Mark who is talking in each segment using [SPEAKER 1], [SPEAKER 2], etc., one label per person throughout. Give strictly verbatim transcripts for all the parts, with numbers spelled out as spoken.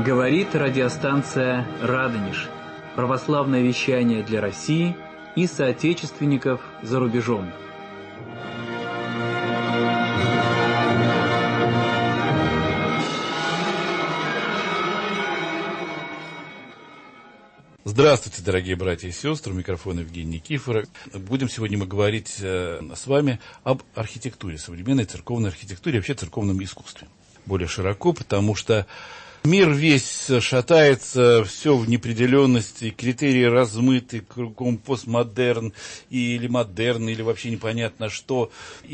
[SPEAKER 1] Говорит радиостанция «Радонеж». Православное вещание для России и соотечественников за рубежом.
[SPEAKER 2] Здравствуйте, дорогие братья и сестры, у микрофона Евгений Никифоров. Будем сегодня мы говорить э, с вами об архитектуре, современной церковной архитектуре, вообще церковном искусстве. Более широко, потому что мир весь шатается, все в неопределенности, критерии размыты, кругом постмодерн или модерн, или вообще непонятно что.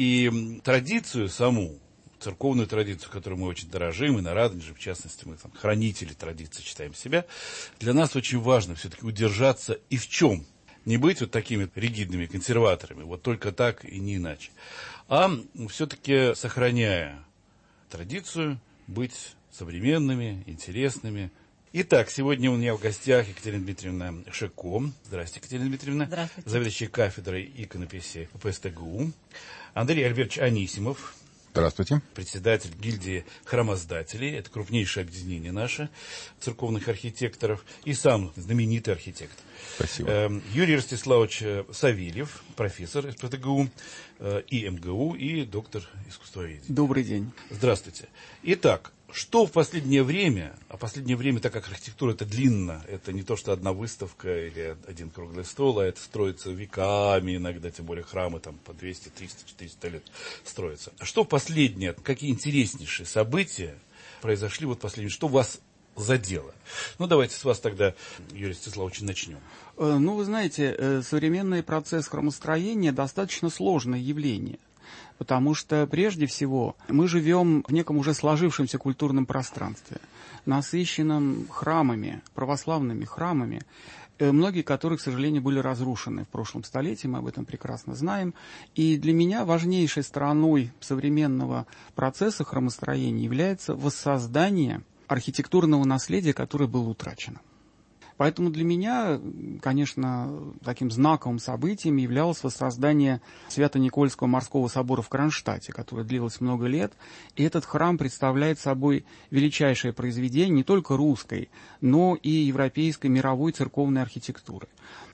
[SPEAKER 2] И традицию саму, церковную традицию, которую мы очень дорожим, и на Радонеже, в частности, мы там хранители традиции считаем себя, для нас очень важно все-таки удержаться и в чем? Не быть вот такими ригидными консерваторами, вот только так и не иначе. А все-таки, сохраняя традицию, быть современными, интересными. Итак, сегодня у меня в гостях Екатерина Дмитриевна Шеко. Здравствуйте, Екатерина Дмитриевна. Здравствуйте. Заведующая кафедрой иконописи Пэ Эс Тэ Гэ У. Андрей Альбертович Анисимов.
[SPEAKER 3] Здравствуйте.
[SPEAKER 2] Председатель гильдии храмоздателей. Это крупнейшее объединение наше, церковных архитекторов. И сам знаменитый архитектор.
[SPEAKER 3] Спасибо.
[SPEAKER 2] Юрий Ростиславович Савельев, профессор Пэ Эс Тэ Гэ У и Эм Гэ У, и доктор искусствоведения.
[SPEAKER 4] Добрый день.
[SPEAKER 2] Здравствуйте. Итак, что в последнее время, а последнее время, так как архитектура это длинно, это не то, что одна выставка или один круглый стол, а это строится веками, иногда, тем более храмы там по двести, триста, четыреста лет строятся. А что последнее, какие интереснейшие события произошли вот последние, что вас задело? Ну, давайте с вас тогда, Юрий Ростиславович, начнем.
[SPEAKER 4] Ну, вы знаете, современный процесс храмостроения достаточно сложное явление. Потому что, прежде всего, мы живем в неком уже сложившемся культурном пространстве, насыщенном храмами, православными храмами, многие которых, к сожалению, были разрушены в прошлом столетии, мы об этом прекрасно знаем. И для меня важнейшей стороной современного процесса храмостроения является воссоздание архитектурного наследия, которое было утрачено. Поэтому для меня, конечно, таким знаковым событием являлось воссоздание Свято-Никольского морского собора в Кронштадте, которое длилось много лет. И этот храм представляет собой величайшее произведение не только русской, но и европейской мировой церковной архитектуры.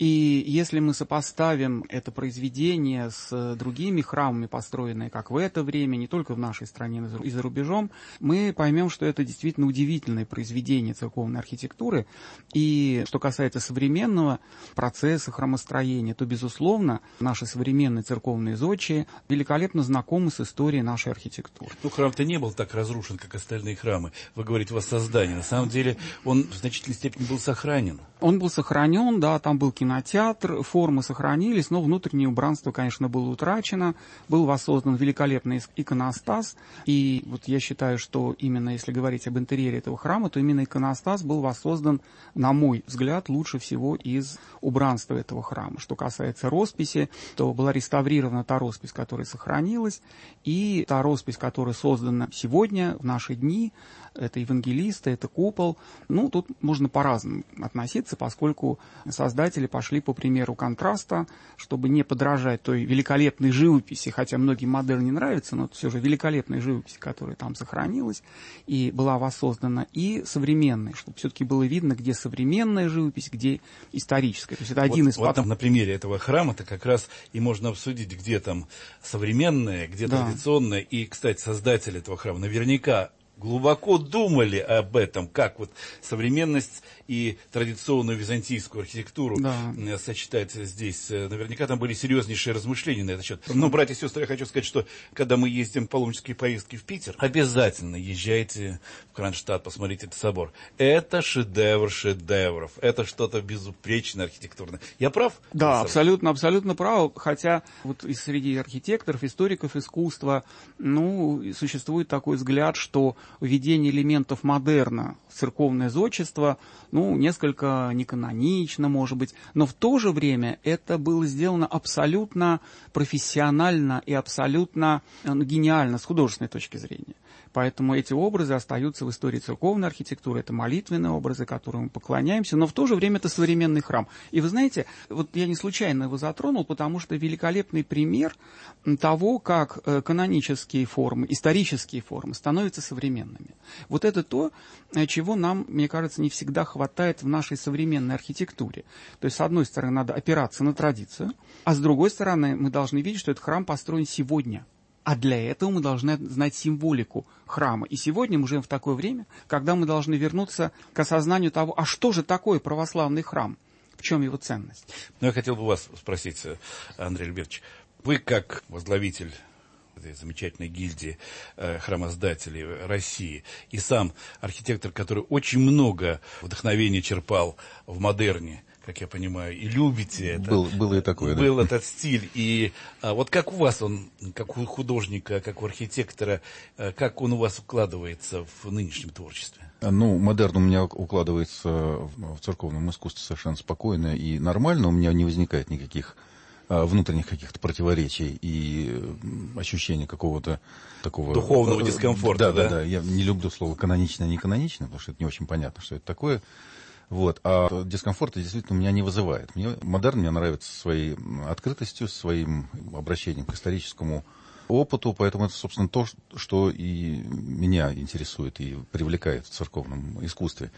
[SPEAKER 4] И если мы сопоставим это произведение с другими храмами, построенными как в это время, не только в нашей стране, но и за рубежом, мы поймем, что это действительно удивительное произведение церковной архитектуры. И что касается современного процесса храмостроения, то, безусловно, наши современные церковные зодчие великолепно знакомы с историей нашей архитектуры.
[SPEAKER 2] Ну, храм-то не был так разрушен, как остальные храмы. Вы говорите воссоздание. На самом деле он в значительной степени был сохранен.
[SPEAKER 4] Он был сохранен, да, там был кинотеатр, формы сохранились, но внутреннее убранство, конечно, было утрачено. Был воссоздан великолепный иконостас. И вот я считаю, что именно если говорить об интерьере этого храма, то именно иконостас был воссоздан, на мой взгляд, лучше всего из убранства этого храма. Что касается росписи, то была реставрирована та роспись, которая сохранилась, и та роспись, которая создана сегодня, в наши дни, это евангелисты, это купол. Ну, тут можно по-разному относиться, поскольку создатели пошли по примеру контраста, чтобы не подражать той великолепной живописи, хотя многим модерн не нравится, но все же великолепной живописи, которая там сохранилась и была воссоздана, и современной, чтобы все-таки было видно, где современная живопись, где историческая. То есть это один
[SPEAKER 2] вот,
[SPEAKER 4] из...
[SPEAKER 2] Вот там на примере этого храма-то как раз и можно обсудить, где там современное, где да. традиционное. И, кстати, создатели этого храма наверняка глубоко думали об этом, как вот современность и традиционную византийскую архитектуру да. сочетать здесь. Наверняка там были серьезнейшие размышления на этот счет. Но, братья и сестры, я хочу сказать, что когда мы ездим в паломнические поездки в Питер, обязательно езжайте в Кронштадт, посмотрите этот собор. Это шедевр шедевров. Это что-то безупречное архитектурное. Я прав?
[SPEAKER 4] Да, абсолютно, абсолютно прав. Хотя вот и среди архитекторов, историков искусства, ну, существует такой взгляд, что введение элементов модерна в церковное зодчество, ну, несколько неканонично, может быть, но в то же время это было сделано абсолютно профессионально и абсолютно ну, гениально с художественной точки зрения. Поэтому эти образы остаются в истории церковной архитектуры, это молитвенные образы, которым мы поклоняемся, но в то же время это современный храм. И вы знаете, вот я не случайно его затронул, потому что великолепный пример того, как канонические формы, исторические формы становятся современными. Вот это то, чего нам, мне кажется, не всегда хватает в нашей современной архитектуре. То есть, с одной стороны, надо опираться на традицию, а с другой стороны, мы должны видеть, что этот храм построен сегодня. А для этого мы должны знать символику храма. И сегодня мы живем в такое время, когда мы должны вернуться к осознанию того, а что же такое православный храм? В чем его ценность?
[SPEAKER 2] Ну, я хотел бы вас спросить, Андрей Альбертович, вы как возглавитель этой замечательной гильдии э, храмоздателей России и сам архитектор, который очень много вдохновения черпал в модерне, как я понимаю, и любите это.
[SPEAKER 3] Был, было и такое,
[SPEAKER 2] Был
[SPEAKER 3] да.
[SPEAKER 2] этот стиль. И а, вот как у вас он, как у художника, как у архитектора, а, как он у вас укладывается в нынешнем творчестве?
[SPEAKER 3] Ну, модерн у меня укладывается в, в церковном искусстве совершенно спокойно и нормально. У меня не возникает никаких а, внутренних каких-то противоречий и ощущения какого-то такого...
[SPEAKER 2] Духовного дискомфорта,
[SPEAKER 3] да? Да,
[SPEAKER 2] да,
[SPEAKER 3] да. Я не люблю слово «канонично» и «неканонично», потому что это не очень понятно, что это такое. Вот. А дискомфорта действительно у меня не вызывает. Мне, модерн мне нравится своей открытостью, своим обращением к историческому опыту, поэтому это, собственно, то, что и меня интересует и привлекает в церковном искусстве.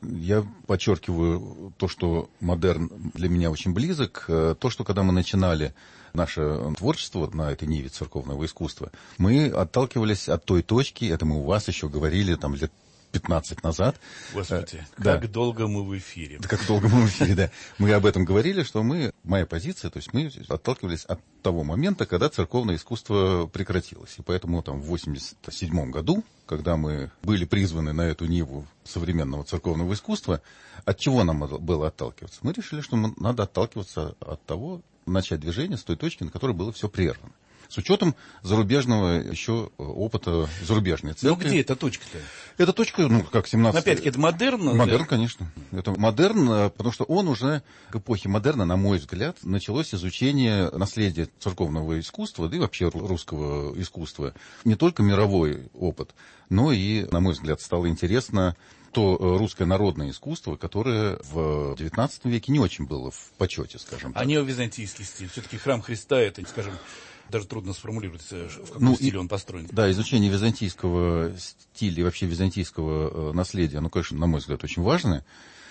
[SPEAKER 3] Я подчеркиваю то, что модерн для меня очень близок. То, что когда мы начинали наше творчество на этой ниве церковного искусства, мы отталкивались от той точки, это мы у вас еще говорили там лет пятнадцать назад.
[SPEAKER 2] Господи,
[SPEAKER 3] да.
[SPEAKER 2] Как долго мы в эфире.
[SPEAKER 3] Да, как долго мы в эфире, да. Мы об этом говорили, что мы, моя позиция, то есть мы отталкивались от того момента, когда церковное искусство прекратилось. И поэтому там в восемьдесят седьмом году, когда мы были призваны на эту ниву современного церковного искусства, от чего нам было отталкиваться? Мы решили, что надо отталкиваться от того, начать движение с той точки, на которой было все прервано. С учетом зарубежного еще опыта зарубежной церкви.
[SPEAKER 2] Ну, где эта точка-то?
[SPEAKER 3] Эта точка, ну, как семнадцатый...
[SPEAKER 2] Опять-таки, это модерн?
[SPEAKER 3] Модерн, конечно. Это модерн, потому что он уже к эпохе модерна, на мой взгляд, началось изучение наследия церковного искусства, да и вообще русского искусства. Не только мировой опыт, но и, на мой взгляд, стало интересно то русское народное искусство, которое в девятнадцатом веке не очень было в почете, скажем так.
[SPEAKER 2] А неовизантийский стиль. Все-таки храм Христа, это, скажем... Даже трудно сформулировать, в каком
[SPEAKER 3] ну,
[SPEAKER 2] стиле
[SPEAKER 3] и,
[SPEAKER 2] он построен.
[SPEAKER 3] Да, изучение византийского стиля и вообще византийского наследия, ну, конечно, на мой взгляд, очень важно.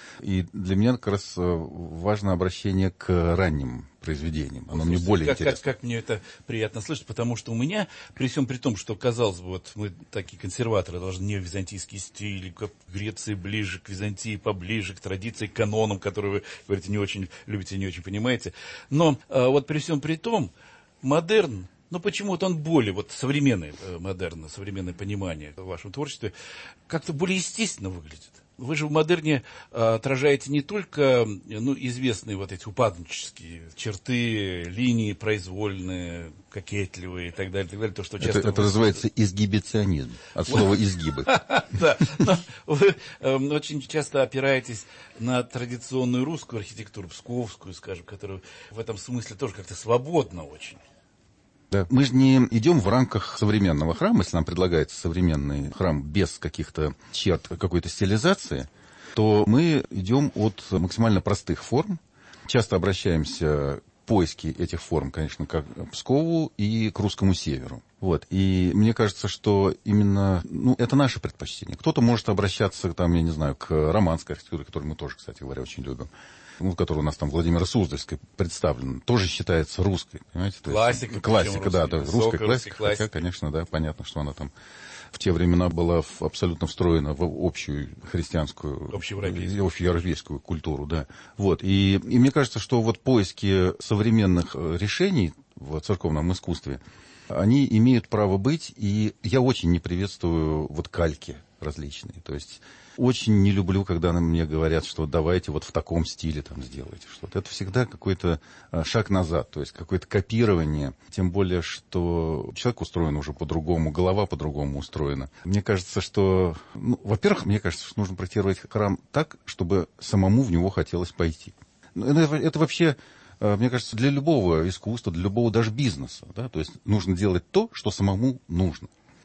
[SPEAKER 3] И для меня как раз важно обращение к ранним произведениям. Оно
[SPEAKER 2] Слушайте,
[SPEAKER 3] мне более
[SPEAKER 2] как,
[SPEAKER 3] интересно.
[SPEAKER 2] Как, как мне это приятно слышать, потому что у меня, при всем при том, что, казалось бы, вот мы такие консерваторы, должны не византийский стиль, к Греции ближе, к Византии поближе, к традиции, к канонам, которые вы, говорите, не очень любите, не очень понимаете. Но а, вот при всем при том, модерн, ну почему-то он более, вот современный э, модерн, современное понимание в вашем творчестве, как-то более естественно выглядит. Вы же в модерне э, отражаете не только ну, известные вот эти упаднические черты, линии произвольные, кокетливые и так далее, и так далее. То, что часто
[SPEAKER 3] это, это называется изгибиционизм, от слова изгибы.
[SPEAKER 2] Да, но вы очень часто опираетесь на традиционную русскую архитектуру, псковскую, скажем, которая в этом смысле тоже как-то свободна очень.
[SPEAKER 3] Да. Мы же не идем в рамках современного храма, если нам предлагается современный храм без каких-то черт, какой-то стилизации, то мы идем от максимально простых форм. Часто обращаемся к поиске этих форм, конечно, к Пскову и к русскому северу. Вот. И мне кажется, что именно ну, это наше предпочтение. Кто-то может обращаться, там, я не знаю, к романской архитектуре, которую мы тоже, кстати говоря, очень любим. Ну, который у нас там Владимира Суздальской представлен, тоже считается русской. Понимаете?
[SPEAKER 2] Классика.
[SPEAKER 3] Есть, классика, да, да, русская классика,
[SPEAKER 2] классика.
[SPEAKER 3] Хотя, конечно, да, понятно, что она там в те времена была в, абсолютно встроена в общую христианскую,
[SPEAKER 2] общеевропейскую,
[SPEAKER 3] общеевропейскую культуру, да. Вот. И, и мне кажется, что вот поиски современных решений в церковном искусстве, они имеют право быть, и я очень не приветствую вот кальки различные. То есть очень не люблю, когда мне говорят, что давайте вот в таком стиле там сделайте что-то. Это всегда какой-то шаг назад, то есть какое-то копирование. Тем более, что человек устроен уже по-другому, голова по-другому устроена. Мне кажется, что... Ну, во-первых, мне кажется, что нужно проектировать храм так, чтобы самому в него хотелось пойти. Это, это вообще... Мне кажется, для любого искусства, для любого даже бизнеса, да, то есть нужно делать то, что самому нужно.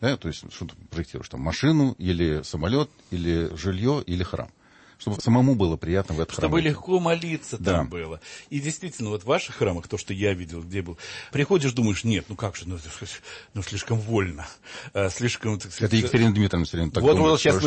[SPEAKER 3] Да, то есть, что ты проектируешь, там, машину, или самолет, или жилье, или храм. Чтобы самому было приятно в этот храм.
[SPEAKER 2] Чтобы легко молиться
[SPEAKER 3] да.
[SPEAKER 2] там было. И действительно, вот в ваших храмах, то, что я видел, где был, приходишь, думаешь, нет, ну как же, ну, ну слишком вольно, слишком... Так сказать,
[SPEAKER 3] это Екатерина Дмитриевна все время так
[SPEAKER 2] вот,
[SPEAKER 3] думает.
[SPEAKER 2] Вот, сейчас мы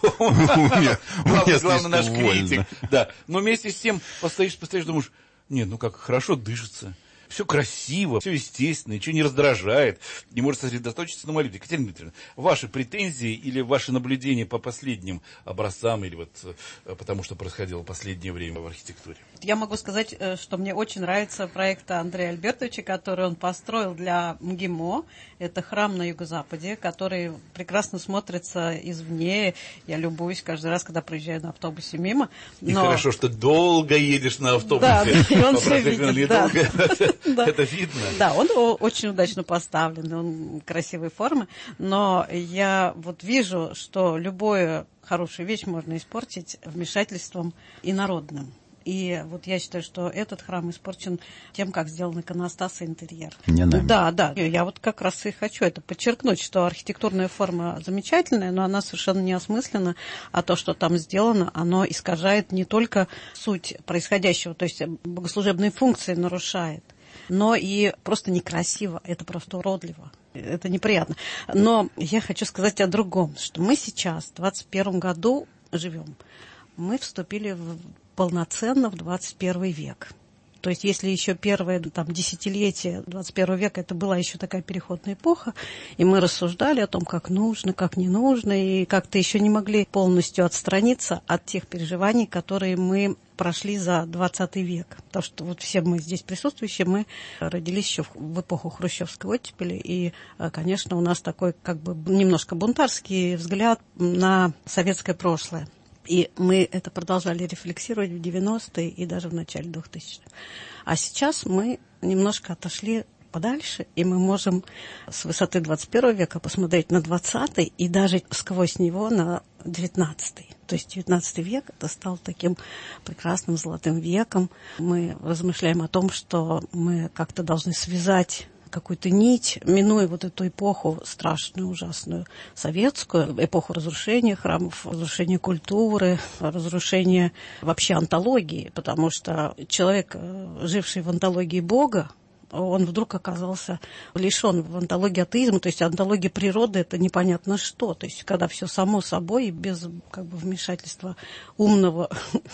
[SPEAKER 2] перейдем. Главное, наш критик. Да. Но вместе с тем постоишь, постоишь, думаешь, нет, ну как, хорошо дышится. Все красиво, все естественно, ничего не раздражает, не может сосредоточиться на молитве. Екатерина Дмитриевна, ваши претензии или ваши наблюдения по последним образцам, или вот потому что происходило в последнее время в архитектуре?
[SPEAKER 5] Я могу сказать, что мне очень нравится проект Андрея Альбертовича, который он построил для МГИМО. Это храм на юго-западе, который прекрасно смотрится извне. Я любуюсь каждый раз, когда проезжаю на автобусе мимо.
[SPEAKER 2] Но... И хорошо, что долго едешь на автобусе.
[SPEAKER 5] Да, и он все видит, да.
[SPEAKER 2] Да. Это видно.
[SPEAKER 5] Да, он очень удачно поставлен, он красивой формы, но я вот вижу, что любую хорошую вещь можно испортить вмешательством инородным. И вот я считаю, что этот храм испорчен тем, как сделан иконостас и интерьер.
[SPEAKER 3] Не нами.
[SPEAKER 5] Да, да. Я вот как раз и хочу это подчеркнуть, что архитектурная форма замечательная, но она совершенно не осмыслена, а то, что там сделано, оно искажает не только суть происходящего, то есть богослужебные функции нарушает, но и просто некрасиво, это просто уродливо, это неприятно. Но я хочу сказать о другом, что мы сейчас, в двадцать первом году живем, мы вступили в полноценно в двадцать первый век. То есть если еще первое там, десятилетие двадцать первого века это была еще такая переходная эпоха, и мы рассуждали о том, как нужно, как не нужно, и как-то еще не могли полностью отстраниться от тех переживаний, которые мы прошли за двадцатый век. Потому что вот все мы здесь присутствующие, мы родились еще в эпоху хрущевской оттепели, и, конечно, у нас такой как бы немножко бунтарский взгляд на советское прошлое. И мы это продолжали рефлексировать в девяностые и даже в начале двухтысячных. А сейчас мы немножко отошли подальше, и мы можем с высоты двадцать первого века посмотреть на двадцатый и даже сквозь него на девятнадцатый. То есть девятнадцатый век это стал таким прекрасным золотым веком. Мы размышляем о том, что мы как-то должны связать какую-то нить, минуя вот эту эпоху страшную, ужасную, советскую, эпоху разрушения храмов, разрушения культуры, разрушения вообще антологии, потому что человек, живший в антологии Бога, он вдруг оказался лишен в антологии атеизма, то есть антология природы — это непонятно что, то есть когда все само собой, без как бы вмешательства умного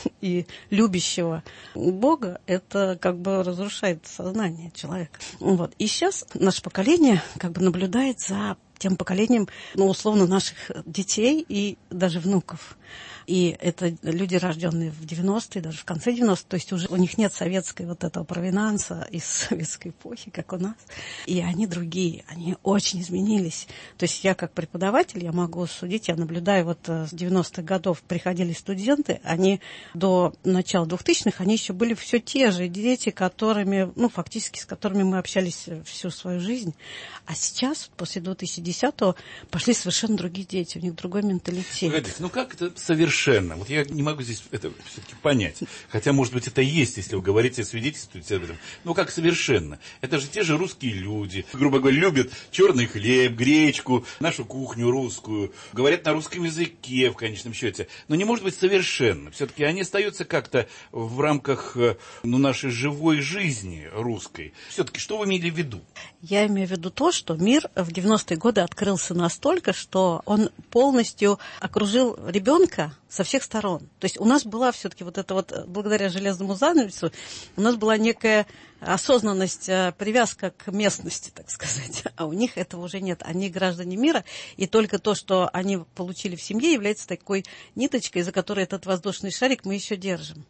[SPEAKER 5] и любящего Бога, это как бы разрушает сознание человека. Вот. И сейчас наше поколение как бы наблюдает за тем поколением, ну, условно, наших детей и даже внуков. И это люди, рожденные в девяностые, даже в конце девяностых, то есть уже у них нет советской вот этого провинанса из советской эпохи, как у нас. И они другие, они очень изменились. То есть я как преподаватель, я могу судить, я наблюдаю, вот с девяностых годов приходили студенты, они до начала двухтысячных, они еще были все те же дети, которыми, ну, фактически с которыми мы общались всю свою жизнь. А сейчас, после две тысячи десятого, пошли совершенно другие дети, у них другой менталитет.
[SPEAKER 2] Погодите, ну как это совершенно? Вот я не могу здесь это все-таки понять. Хотя, может быть, это и есть, если вы говорите, свидетельствуете об этом. Ну как совершенно? Это же те же русские люди, грубо говоря, любят черный хлеб, гречку, нашу кухню русскую, говорят на русском языке, в конечном счете. Но не может быть совершенно. Все-таки они остаются как-то в рамках, ну, нашей живой жизни русской. Все-таки что вы имели в виду?
[SPEAKER 5] Я имею в виду то, что мир в девяностые годы открылся настолько, что он полностью окружил ребенка со всех сторон. То есть у нас была все-таки вот это вот, благодаря железному занавесу, у нас была некая осознанность, привязка к местности, так сказать. А у них этого уже нет. Они граждане мира, и только то, что они получили в семье, является такой ниточкой, за которой этот воздушный шарик мы еще держим.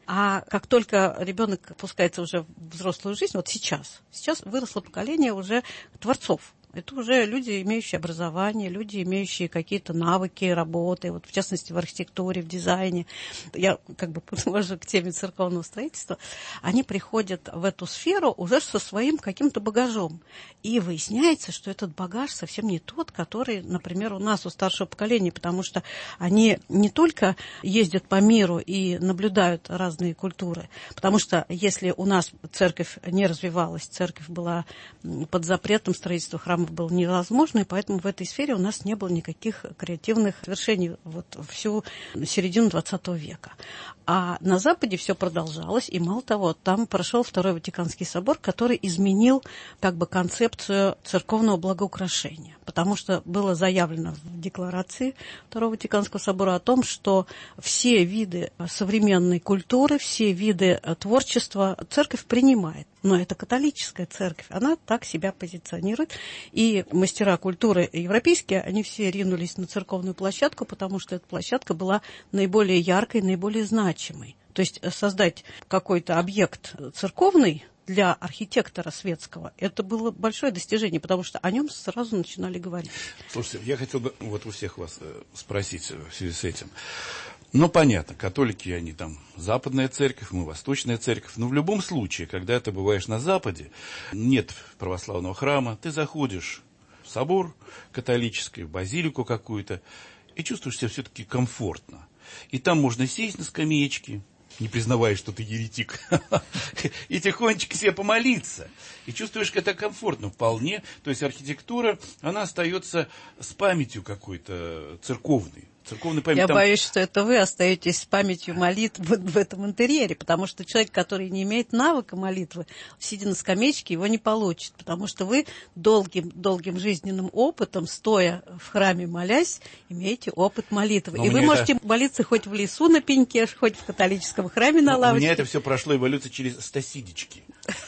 [SPEAKER 5] А как только ребенок пускается уже в взрослую жизнь, вот сейчас, сейчас выросло поколение уже творцов. Это уже люди, имеющие образование, люди, имеющие какие-то навыки работы, вот в частности в архитектуре, в дизайне. Я как бы подвожу к теме церковного строительства. Они приходят в эту сферу уже со своим каким-то багажом. И выясняется, что этот багаж совсем не тот, который, например, у нас, у старшего поколения, потому что они не только ездят по миру и наблюдают разные культуры, потому что если у нас церковь не развивалась, церковь была под запретом строительства храма храма было невозможно, и поэтому в этой сфере у нас не было никаких креативных свершений вот всю середину двадцатого века. А на Западе все продолжалось, и мало того, там прошел Второй Ватиканский собор, который изменил как бы концепцию церковного благоукрашения, потому что было заявлено в декларации Второго Ватиканского собора о том, что все виды современной культуры, все виды творчества церковь принимает. Но это католическая церковь, она так себя позиционирует. И мастера культуры европейские, они все ринулись на церковную площадку, потому что эта площадка была наиболее яркой, наиболее значимой. То есть создать какой-то объект церковный для архитектора светского, это было большое достижение, потому что о нем сразу начинали говорить.
[SPEAKER 2] Слушайте, я хотел бы вот у всех вас спросить в связи с этим. Ну, понятно, католики, они там западная церковь, мы восточная церковь. Но в любом случае, когда ты бываешь на Западе, нет православного храма, ты заходишь в собор католический, в базилику какую-то, и чувствуешь себя все-таки комфортно. И там можно сесть на скамеечке, не признавая, что ты еретик, и тихонечко себе помолиться. И чувствуешь, это комфортно вполне. То есть архитектура, она остается с памятью какой-то церковной. Память,
[SPEAKER 5] Я
[SPEAKER 2] там...
[SPEAKER 5] боюсь, что это вы остаетесь с памятью молитв в, в этом интерьере, потому что человек, который не имеет навыка молитвы, сидя на скамеечке, его не получит, потому что вы долгим, долгим жизненным опытом, стоя в храме молясь, имеете опыт молитвы. Но И вы можете это... молиться хоть в лесу на пеньке, хоть в католическом храме на лавочке.
[SPEAKER 2] У меня это все прошло эволюцию через стасидички.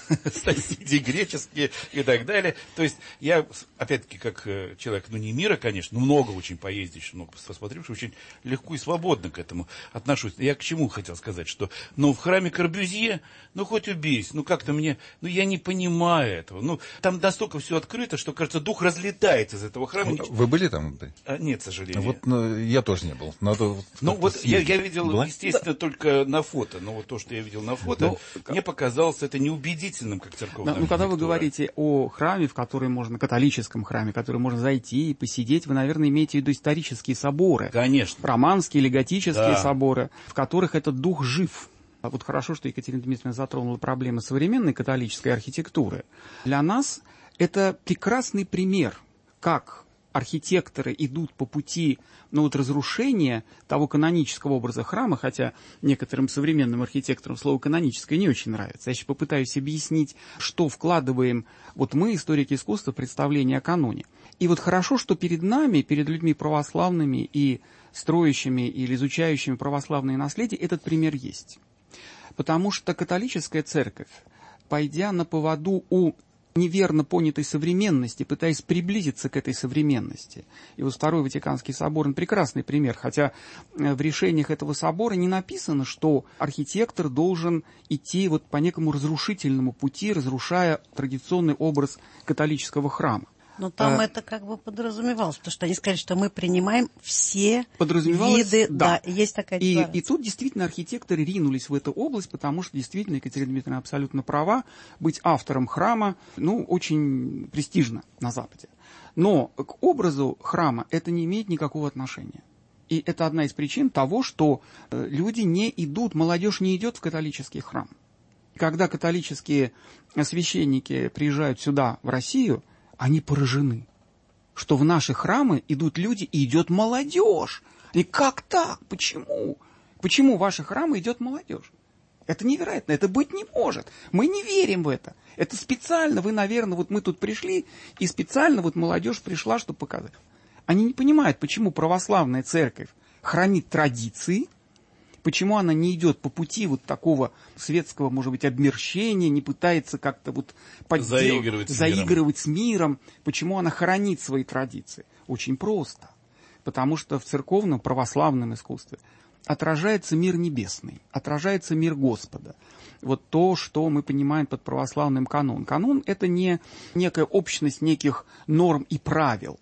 [SPEAKER 2] Стасиди греческие и так далее. То есть я, опять-таки, как человек, ну не мира, конечно, но много очень поездивший, много посмотревший, очень легко и свободно к этому отношусь. Я к чему хотел сказать, что, ну, в храме Корбюзье, ну, хоть убейся, ну, как-то мне, ну, я не понимаю этого. Ну, там настолько все открыто, что, кажется, дух разлетается из этого храма.
[SPEAKER 3] Вы были там?
[SPEAKER 2] А, нет, к сожалению.
[SPEAKER 3] Вот, ну, я тоже не был. Надо
[SPEAKER 2] ну, вот я, я видел,
[SPEAKER 3] Была?
[SPEAKER 2] естественно, да. только на фото. Но вот то, что я видел на фото, ну, мне показалось это неубедительным, как церковная
[SPEAKER 4] Ну, когда вы говорите о храме, в который можно, католическом храме, в который можно зайти и посидеть, вы, наверное, имеете в виду исторические соборы.
[SPEAKER 2] Конечно.
[SPEAKER 4] Романские или готические
[SPEAKER 2] да.
[SPEAKER 4] соборы, в которых этот дух жив. Вот хорошо, что Екатерина Дмитриевна затронула проблемы современной католической архитектуры. Для нас это прекрасный пример, как архитекторы идут по пути ну, вот, разрушения того канонического образа храма, хотя некоторым современным архитекторам слово «каноническое» не очень нравится. Я сейчас попытаюсь объяснить, что вкладываем вот мы, историки искусства, в представление о каноне. И вот хорошо, что перед нами, перед людьми православными и строящими или изучающими православное наследие, этот пример есть. Потому что католическая церковь, пойдя на поводу у неверно понятой современности, пытаясь приблизиться к этой современности. И вот Второй Ватиканский собор – прекрасный пример, хотя в решениях этого собора не написано, что архитектор должен идти вот по некому разрушительному пути, разрушая традиционный образ католического храма.
[SPEAKER 5] Но там а, это как бы подразумевалось, потому что они сказали, что мы принимаем все виды.
[SPEAKER 4] Да,
[SPEAKER 5] да есть такая
[SPEAKER 4] и,
[SPEAKER 5] декларация.
[SPEAKER 4] И тут действительно архитекторы ринулись в эту область, потому что действительно Екатерина Дмитриевна абсолютно права, быть автором храма, ну, очень престижно на Западе. Но к образу храма это не имеет никакого отношения. И это одна из причин того, что люди не идут, молодежь не идет в католический храм. Когда католические священники приезжают сюда, в Россию, они поражены, что в наши храмы идут люди и идет молодежь. И как так? Почему? Почему в ваши храмы идет молодежь? Это невероятно, это быть не может. Мы не верим в это. Это специально, вы, наверное, вот мы тут пришли, и специально вот молодежь пришла, чтобы показать. Они не понимают, почему православная церковь хранит традиции, почему она не идет по пути вот такого светского, может быть, обмерщения, не пытается как-то вот поддел... заигрывать, с, заигрывать с миром, почему она хранит свои традиции? Очень просто. Потому что в церковном православном искусстве отражается мир небесный, отражается мир Господа. Вот то, что мы понимаем под православным каноном. Канон – это не некая общность неких норм и правил.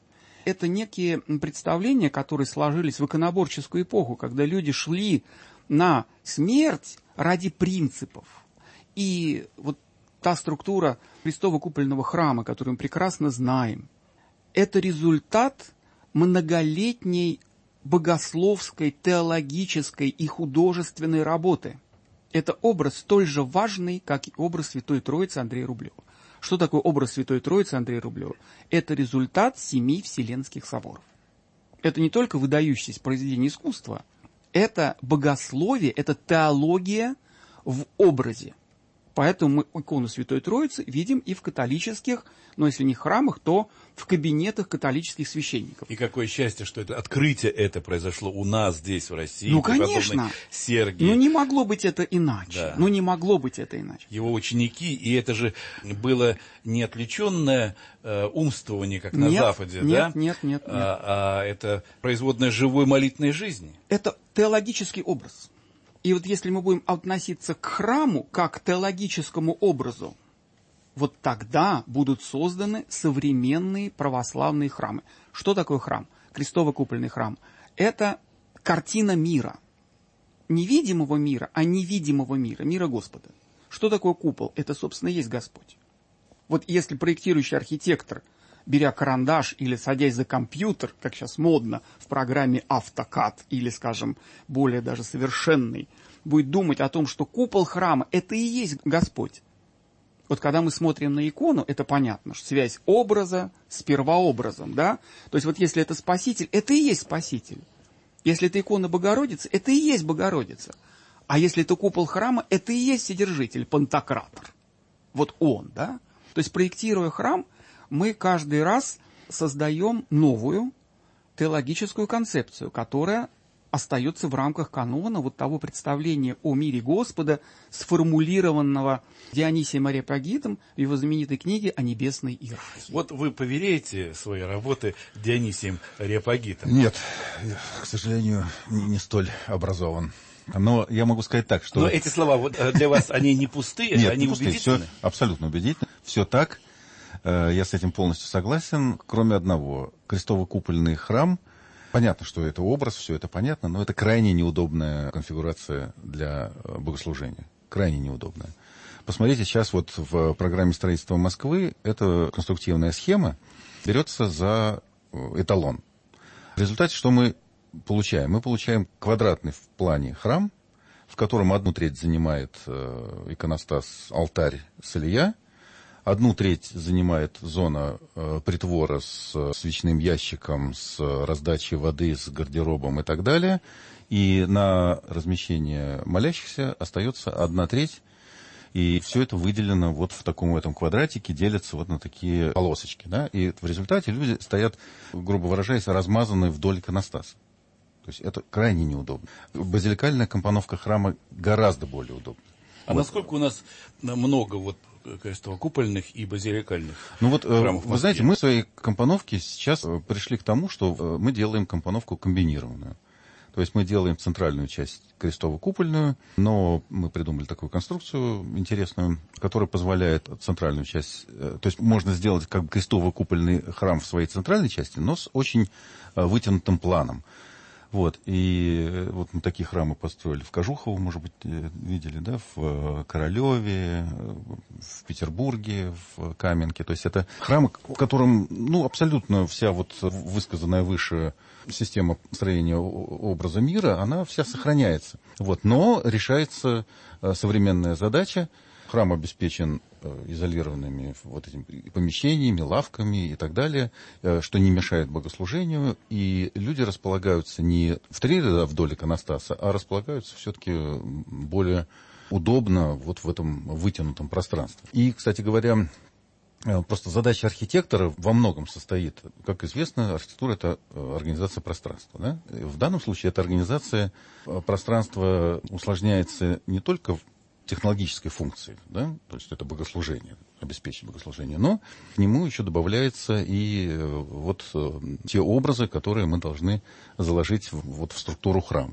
[SPEAKER 4] Это некие представления, которые сложились в иконоборческую эпоху, когда люди шли на смерть ради принципов. И вот та структура Христово-купольного храма, которую мы прекрасно знаем, это результат многолетней богословской, теологической и художественной работы. Это образ столь же важный, как и образ Святой Троицы Андрея Рублева. Что такое образ Святой Троицы Андрея Рублева? Это результат семи вселенских соборов. Это не только выдающееся произведение искусства, это богословие, это теология в образе. Поэтому мы икону Святой Троицы видим и в католических, но если не храмах, то в кабинетах католических священников.
[SPEAKER 2] И какое счастье, что это открытие это произошло у нас здесь, в России.
[SPEAKER 4] Ну, конечно.
[SPEAKER 2] Сергий.
[SPEAKER 4] Ну, не могло быть это иначе.
[SPEAKER 2] Да.
[SPEAKER 4] Ну, не могло быть это иначе.
[SPEAKER 2] Его ученики, и это же было не отвлеченное э, умствование, как на
[SPEAKER 4] нет,
[SPEAKER 2] Западе,
[SPEAKER 4] нет,
[SPEAKER 2] да?
[SPEAKER 4] Нет, нет, нет.
[SPEAKER 2] А, а это производное живой молитвенной жизни.
[SPEAKER 4] Это теологический образ. И вот если мы будем относиться к храму как к теологическому образу, вот тогда будут созданы современные православные храмы. Что такое храм? Крестово-купольный храм. Это картина мира. Не видимого мира, а невидимого мира, мира Господа. Что такое купол? Это, собственно, и есть Господь. Вот если проектирующий архитектор, беря карандаш или садясь за компьютер, как сейчас модно в программе автокад, или, скажем, более даже совершенный, будет думать о том, что купол храма – это и есть Господь. Вот когда мы смотрим на икону, это понятно, что связь образа с первообразом, да? То есть вот если это Спаситель, это и есть Спаситель. Если это икона Богородицы, это и есть Богородица. А если это купол храма, это и есть Вседержитель, Пантократор. Вот он, да? То есть проектируя храм, мы каждый раз создаем новую теологическую концепцию, которая остается в рамках канона вот того представления о мире Господа, сформулированного Дионисием Ареопагитом в его знаменитой книге о небесной иерархии.
[SPEAKER 2] Вот вы поверяете свои работы Дионисием Ареопагитом?
[SPEAKER 3] Нет, к сожалению, не, не столь образован. Но я могу сказать так, что...
[SPEAKER 2] Но эти слова вот, для вас, они не пустые,
[SPEAKER 3] Нет,
[SPEAKER 2] они
[SPEAKER 3] не пустые,
[SPEAKER 2] убедительны?
[SPEAKER 3] Все абсолютно убедительно. Все так. Я с этим полностью согласен, кроме одного. Крестово-купольный храм, понятно, что это образ, все это понятно, но это крайне неудобная конфигурация для богослужения. Крайне неудобная. Посмотрите, сейчас вот в программе строительства Москвы эта конструктивная схема берется за эталон. В результате что мы получаем? Мы получаем квадратный в плане храм, в котором одну треть занимает иконостас, алтарь, солия, одну треть занимает зона э, притвора с э, свечным ящиком, с э, раздачей воды, с гардеробом и так далее. И на размещение молящихся остается одна треть. И все это выделено вот в таком этом квадратике, делится вот на такие полосочки. Да? И в результате люди стоят, грубо выражаясь, размазанные вдоль иконостаса. То есть это крайне неудобно. Базиликальная компоновка храма гораздо более удобна.
[SPEAKER 2] А
[SPEAKER 3] вот.
[SPEAKER 2] Насколько у нас много вот крестово-купольных и базиликальных
[SPEAKER 3] ну вот,
[SPEAKER 2] храмов в Москве?
[SPEAKER 3] Вы знаете, мы в своей компоновке сейчас пришли к тому, что мы делаем компоновку комбинированную. То есть мы делаем центральную часть крестово-купольную, но мы придумали такую конструкцию интересную, которая позволяет центральную часть... То есть можно сделать как бы крестово-купольный храм в своей центральной части, но с очень вытянутым планом. Вот, и вот мы такие храмы построили в Кожухово, может быть, видели, да, в Королеве, в Петербурге, в Каменке. То есть это храмы, в котором, ну, абсолютно вся вот высказанная выше система строения образа мира, она вся сохраняется. Вот, но решается современная задача. Храм обеспечен изолированными вот этими помещениями, лавками и так далее, что не мешает богослужению. И люди располагаются не в три ряда вдоль иконостаса, а располагаются все-таки более удобно вот в этом вытянутом пространстве. И, кстати говоря, просто задача архитектора во многом состоит, как известно, архитектура – это организация пространства. Да? В данном случае эта организация пространства усложняется не только в технологической функции, да, то есть это богослужение, обеспечить богослужение, но к нему еще добавляются и вот те образы, которые мы должны заложить вот в структуру храма.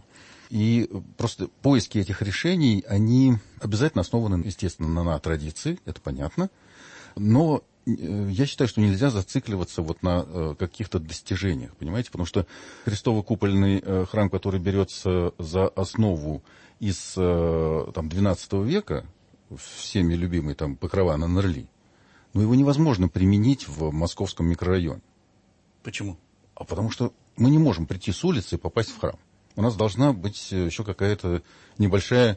[SPEAKER 3] И просто поиски этих решений, они обязательно основаны, естественно, на традиции, это понятно, но я считаю, что нельзя зацикливаться вот на каких-то достижениях, понимаете, потому что крестово-купольный храм, который берется за основу из там, двенадцатого века, всеми любимый там Покрова на Нерли, но его невозможно применить в московском микрорайоне.
[SPEAKER 2] Почему?
[SPEAKER 3] А потому что мы не можем прийти с улицы и попасть в храм. У нас должна быть еще какая-то небольшая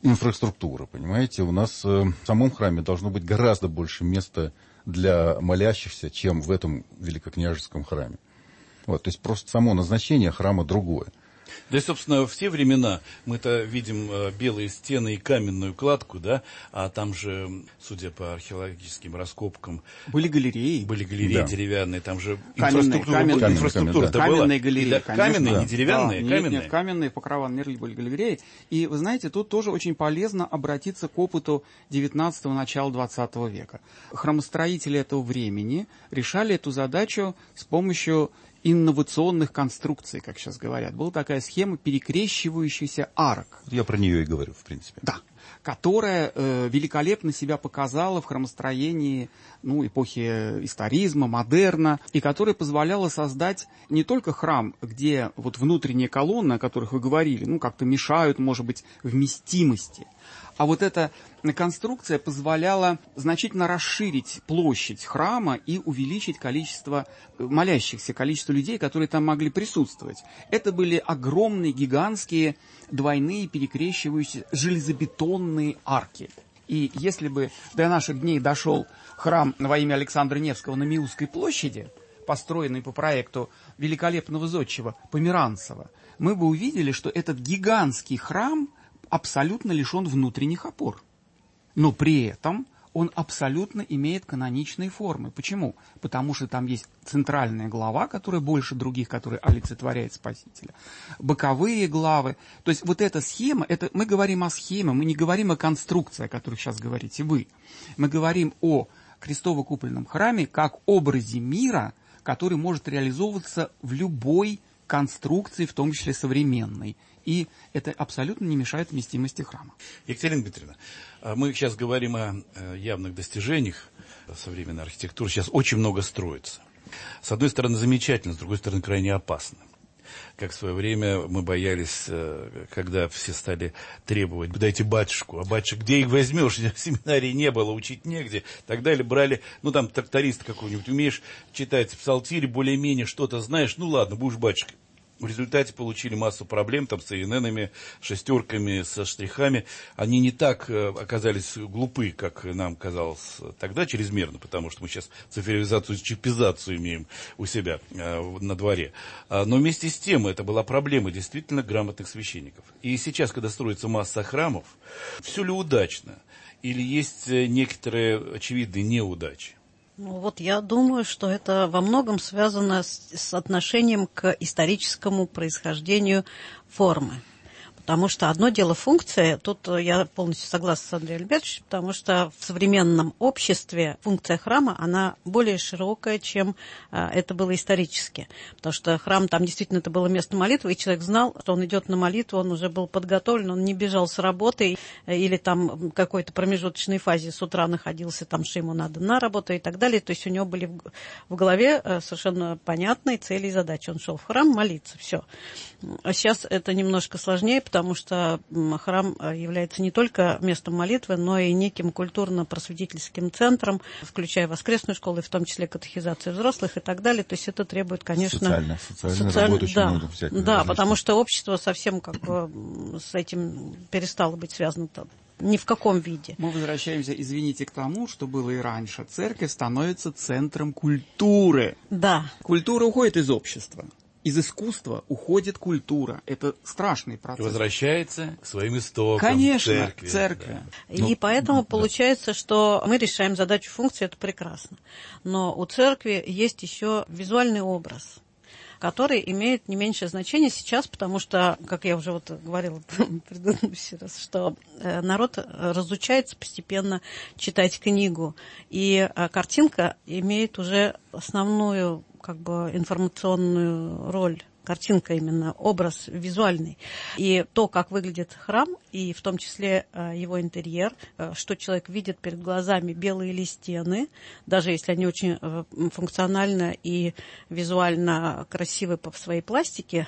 [SPEAKER 3] инфраструктура, понимаете? У нас в самом храме должно быть гораздо больше места для молящихся, чем в этом великокняжеском храме. Вот, то есть просто само назначение храма другое.
[SPEAKER 2] Да и, собственно, в те времена мы-то видим э, белые стены и каменную кладку, да, а там же, судя по археологическим раскопкам,
[SPEAKER 4] были галереи.
[SPEAKER 2] Были галереи
[SPEAKER 3] да.
[SPEAKER 2] деревянные, там же
[SPEAKER 4] каменные,
[SPEAKER 2] инфраструктура,
[SPEAKER 4] каменные,
[SPEAKER 2] инфраструктура
[SPEAKER 3] каменные,
[SPEAKER 2] была.
[SPEAKER 4] Каменные галереи,
[SPEAKER 2] да, каменные,
[SPEAKER 3] да.
[SPEAKER 2] не деревянные,
[SPEAKER 4] да,
[SPEAKER 2] каменные.
[SPEAKER 4] Нет, нет, каменные, по караван мерли были галереи. И, вы знаете, тут тоже очень полезно обратиться к опыту девятнадцатого, начала двадцатого века. Храмостроители этого времени решали эту задачу с помощью инновационных конструкций, как сейчас говорят. Была такая схема перекрещивающихся арок.
[SPEAKER 3] Я про нее и говорю, в принципе.
[SPEAKER 4] Да, которая э, великолепно себя показала в храмостроении ну, эпохи историзма, модерна, и которая позволяла создать не только храм, где вот внутренние колонны, о которых вы говорили, ну, как-то мешают, может быть, вместимости, а вот эта конструкция позволяла значительно расширить площадь храма и увеличить количество молящихся, количество людей, которые там могли присутствовать. Это были огромные, гигантские, двойные, перекрещивающиеся железобетонные арки. И если бы до наших дней дошел храм во имя Александра Невского на Миусской площади, построенный по проекту великолепного зодчего Померанцева, мы бы увидели, что этот гигантский храм абсолютно лишен внутренних опор. Но при этом он абсолютно имеет каноничные формы. Почему? Потому что там есть центральная глава, которая больше других, которая олицетворяет Спасителя. Боковые главы. То есть вот эта схема, это, мы говорим о схеме, мы не говорим о конструкции, о которой сейчас говорите вы. Мы говорим о крестово-купольном храме как образе мира, который может реализовываться в любой конструкции, в том числе современной. И это абсолютно не мешает вместимости храма.
[SPEAKER 2] Екатерина Дмитриевна, мы сейчас говорим о явных достижениях современной архитектуры. Сейчас очень много строится. С одной стороны замечательно, с другой стороны крайне опасно. Как в свое время мы боялись, когда все стали требовать, дайте батюшку, а батюшек, где их возьмешь? В семинарии не было, учить негде. И так далее. Брали, ну там тракторист какой-нибудь, умеешь читать псалтирь, более-менее что-то знаешь, ну ладно, будешь батюшкой. В результате получили массу проблем там, с ИННами, шестерками, со штрихами. Они не так э, оказались глупы, как нам казалось тогда, чрезмерно, потому что мы сейчас цифровизацию, чипизацию имеем у себя э, на дворе. А, но вместе с тем это была проблема действительно грамотных священников. И сейчас, когда строится масса храмов, все ли удачно? Или есть некоторые очевидные неудачи?
[SPEAKER 5] Ну, вот я думаю, что это во многом связано с, с отношением к историческому происхождению формы. Потому что одно дело функция, тут я полностью согласна с Андреем Альбертовичем, потому что в современном обществе функция храма, она более широкая, чем а, это было исторически. Потому что храм, там действительно это было место молитвы, и человек знал, что он идет на молитву, он уже был подготовлен, он не бежал с работы или там в какой-то промежуточной фазе с утра находился там, что ему надо на работу и так далее. То есть у него были в, в голове совершенно понятные цели и задачи. Он шел в храм молиться, все. А сейчас это немножко сложнее, потому что храм является не только местом молитвы, но и неким культурно-просветительским центром, включая воскресную школу, и в том числе катехизацию взрослых и так далее. То есть это требует, конечно...
[SPEAKER 3] Социально, социально
[SPEAKER 5] социаль...
[SPEAKER 3] работу очень
[SPEAKER 5] да,
[SPEAKER 3] много всяких.
[SPEAKER 5] Да, потому что общество совсем как бы с этим перестало быть связано ни в каком виде.
[SPEAKER 4] Мы возвращаемся, извините, к тому, что было и раньше. Церковь становится центром культуры.
[SPEAKER 5] Да.
[SPEAKER 4] Культура уходит из общества. Из искусства уходит культура. Это страшный процесс.
[SPEAKER 2] И возвращается к своим истокам.
[SPEAKER 4] Конечно,
[SPEAKER 2] церкви.
[SPEAKER 4] к церкви.
[SPEAKER 5] И
[SPEAKER 3] Ну,
[SPEAKER 5] поэтому
[SPEAKER 3] да.
[SPEAKER 5] получается, что мы решаем задачу функции, это прекрасно. Но у церкви есть еще визуальный образ, который имеет не меньшее значение сейчас, потому что, как я уже вот говорила в предыдущий раз, что народ разучается постепенно читать книгу, и картинка имеет уже основную как бы информационную роль. Картинка именно, образ визуальный. И то, как выглядит храм, и в том числе его интерьер, что человек видит перед глазами, белые ли стены, даже если они очень функционально и визуально красивы по своей пластике,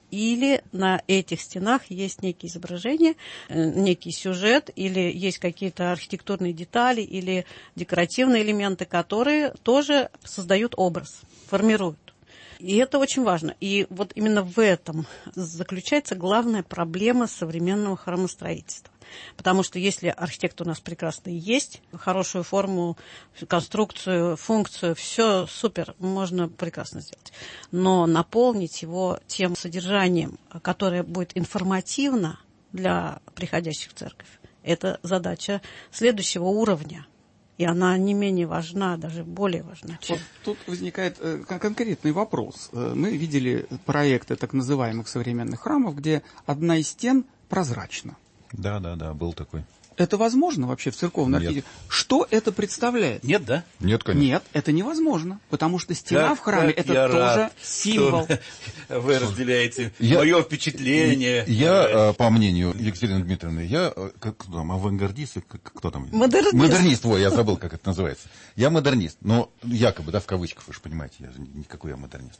[SPEAKER 5] или на этих стенах есть некие изображения, некий сюжет, или есть какие-то архитектурные детали, или декоративные элементы, которые тоже создают образ, формируют. И это очень важно. И вот именно в этом заключается главная проблема современного храмостроительства. Потому что если архитектор у нас прекрасный есть, хорошую форму, конструкцию, функцию, все супер, можно прекрасно сделать. Но наполнить его тем содержанием, которое будет информативно для приходящих в церковь, это задача следующего уровня. И она не менее важна, даже более важна. Чем...
[SPEAKER 4] Вот тут возникает э, конкретный вопрос. Мы видели проекты так называемых современных храмов, где одна из стен прозрачна.
[SPEAKER 3] Да, да, да, был такой.
[SPEAKER 4] Это возможно вообще в церковной
[SPEAKER 3] Нет.
[SPEAKER 4] архитектуре? Что это представляет?
[SPEAKER 2] Нет, да?
[SPEAKER 3] Нет, конечно.
[SPEAKER 4] Нет, это невозможно, потому что стена
[SPEAKER 2] Как-
[SPEAKER 4] в храме
[SPEAKER 2] как
[SPEAKER 4] это
[SPEAKER 2] я
[SPEAKER 4] тоже
[SPEAKER 2] рад,
[SPEAKER 4] символ.
[SPEAKER 2] что вы разделяете
[SPEAKER 3] Я-
[SPEAKER 2] мое впечатление.
[SPEAKER 3] Я, э, по мнению Екатерины Дмитриевны, я, э, как кто там, авангардист, как- кто там?
[SPEAKER 5] Модернист.
[SPEAKER 3] Модернист, во, я забыл, как это называется. Я модернист, но якобы, да, в кавычках, вы же понимаете, я же никакой я модернист.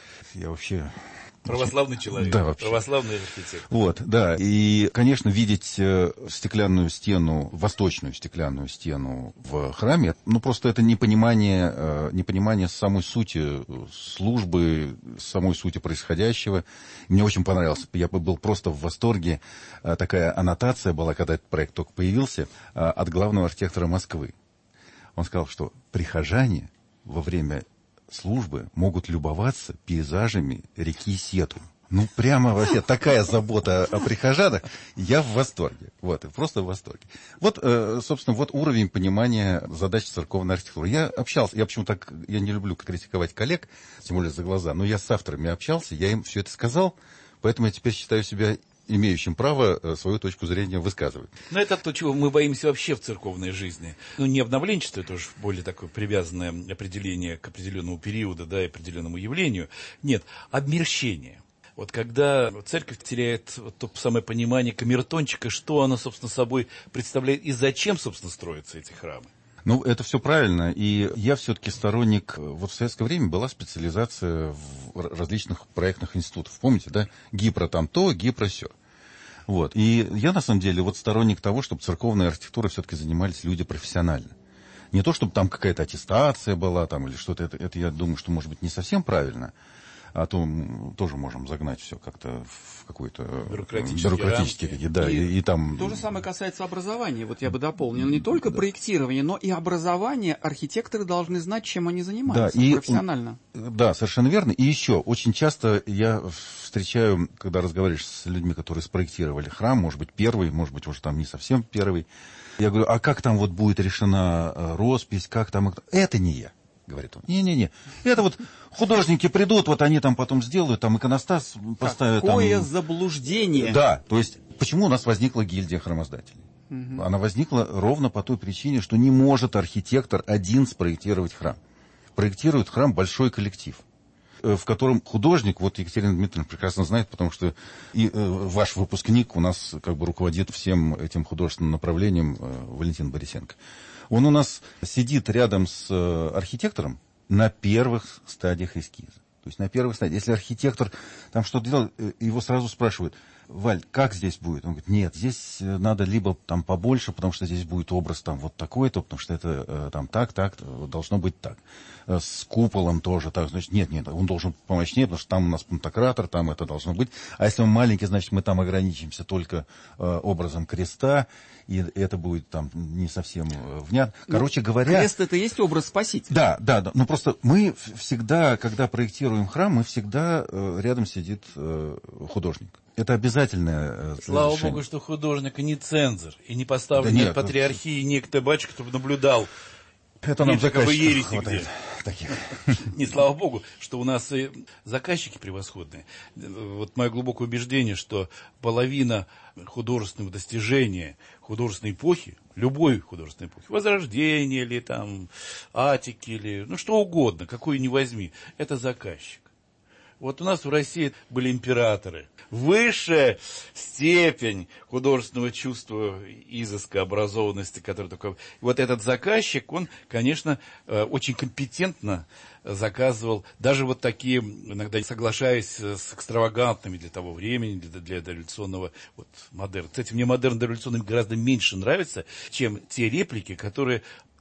[SPEAKER 3] Я вообще...
[SPEAKER 2] Православный человек.
[SPEAKER 3] Да, вообще.
[SPEAKER 2] Православный архитектор.
[SPEAKER 3] Вот, да. И, конечно, видеть э, стеклянную стену, восточную стеклянную стену в храме, ну, просто это непонимание, э, непонимание самой сути службы, самой сути происходящего. Мне очень понравилось. Я был просто в восторге. Э, такая аннотация была, когда этот проект только появился, э, от главного архитектора Москвы. Он сказал, что прихожане во время службы могут любоваться пейзажами реки Сету. Ну, прямо вообще такая забота о прихожанах. Я в восторге. Вот, просто в восторге. Вот, э, собственно, вот уровень понимания задач церковной архитектуры. Я общался, я почему так, я не люблю критиковать коллег, тем более за глаза, но я с авторами общался, я им все это сказал, поэтому я теперь считаю себя имеющим право э, свою точку зрения высказывать.
[SPEAKER 2] Но это то, чего мы боимся вообще в церковной жизни. Ну, не обновленчество, это уж более такое привязанное определение к определенному периоду, да, и определенному явлению. Нет, обмерщение. Вот когда церковь теряет вот то самое понимание камертончика, что она, собственно, собой представляет и зачем, собственно, строятся эти храмы.
[SPEAKER 3] Ну, это все правильно, и я все-таки сторонник... Вот в советское время была специализация в различных проектных институтах. Помните, да? ГИПРО там то, ГИПРО сё. Вот. И я, на самом деле, вот сторонник того, чтобы церковной архитектурой все-таки занимались люди профессионально. Не то, чтобы там какая-то аттестация была там, или что-то. Это, это, я думаю, что, может быть, не совсем правильно. А то мы тоже можем загнать все как-то в какой-то
[SPEAKER 2] бюрократические
[SPEAKER 3] бюрократические
[SPEAKER 2] рамки.
[SPEAKER 3] какие, да, и, и, и там...
[SPEAKER 4] То же самое касается образования. Вот я бы дополнил. Не только да. проектирование, но и образование. Архитекторы должны знать, чем они занимаются
[SPEAKER 3] да, и,
[SPEAKER 4] профессионально.
[SPEAKER 3] Да, совершенно верно. И еще, очень часто я встречаю, когда разговариваешь с людьми, которые спроектировали храм, может быть, первый, может быть, уже там не совсем первый, я говорю, а как там вот будет решена роспись, как там... Это не я. Говорит он, не-не-не, это вот художники придут, вот они там потом сделают, там иконостас поставят.
[SPEAKER 4] Какое
[SPEAKER 3] там...
[SPEAKER 4] заблуждение.
[SPEAKER 3] Да, то есть, почему у нас возникла гильдия храмоздателей? Угу. Она возникла ровно по той причине, что не может архитектор один спроектировать храм. Проектирует храм большой коллектив, в котором художник, вот Екатерина Дмитриевна прекрасно знает, потому что и э, ваш выпускник у нас как бы руководит всем этим художественным направлением, э, Валентин Борисенко. Он у нас сидит рядом с э, архитектором на первых стадиях эскиза. То есть на первых стадиях. Если архитектор там что-то делает, э, его сразу спрашивают, Валь, как здесь будет? Он говорит, нет, здесь надо либо там побольше, потому что здесь будет образ там вот такой-то, потому что это э, там так, так, должно быть так. Э, с куполом тоже так. Значит, нет, нет, он должен помощнее, потому что там у нас пантократор, там это должно быть. А если он маленький, значит, мы там ограничимся только э, образом креста, и это будет там не совсем внятно. Короче ну, говоря...
[SPEAKER 4] Крест — это есть образ спасителя.
[SPEAKER 3] Да, да, да. Но просто мы всегда, когда проектируем храм, мы всегда э, рядом сидит э, художник. Это обязательное
[SPEAKER 2] Слава
[SPEAKER 3] решение.
[SPEAKER 2] Богу, что художник не цензор, и не поставлен
[SPEAKER 3] да нет,
[SPEAKER 2] патриархии некто батюшка, чтобы наблюдал.
[SPEAKER 3] Это нам заказчиков
[SPEAKER 2] хватает таких. Не, слава Богу, что у нас и заказчики превосходные. Вот мое глубокое убеждение, что половина художественного достижения художественной эпохи, любой художественной эпохи, Возрождения или там Атики, или ну что угодно, какую ни возьми, это заказчик. Вот у нас в России были императоры. Высшая степень художественного чувства, изыска, образованности, который такой. Вот этот заказчик, он, конечно, очень компетентно заказывал даже вот такие, иногда соглашаясь с экстравагантными для того времени, для, для дореволюционного вот, модерна. Кстати, мне модерн дореволюционный гораздо меньше нравится, чем те реплики, которые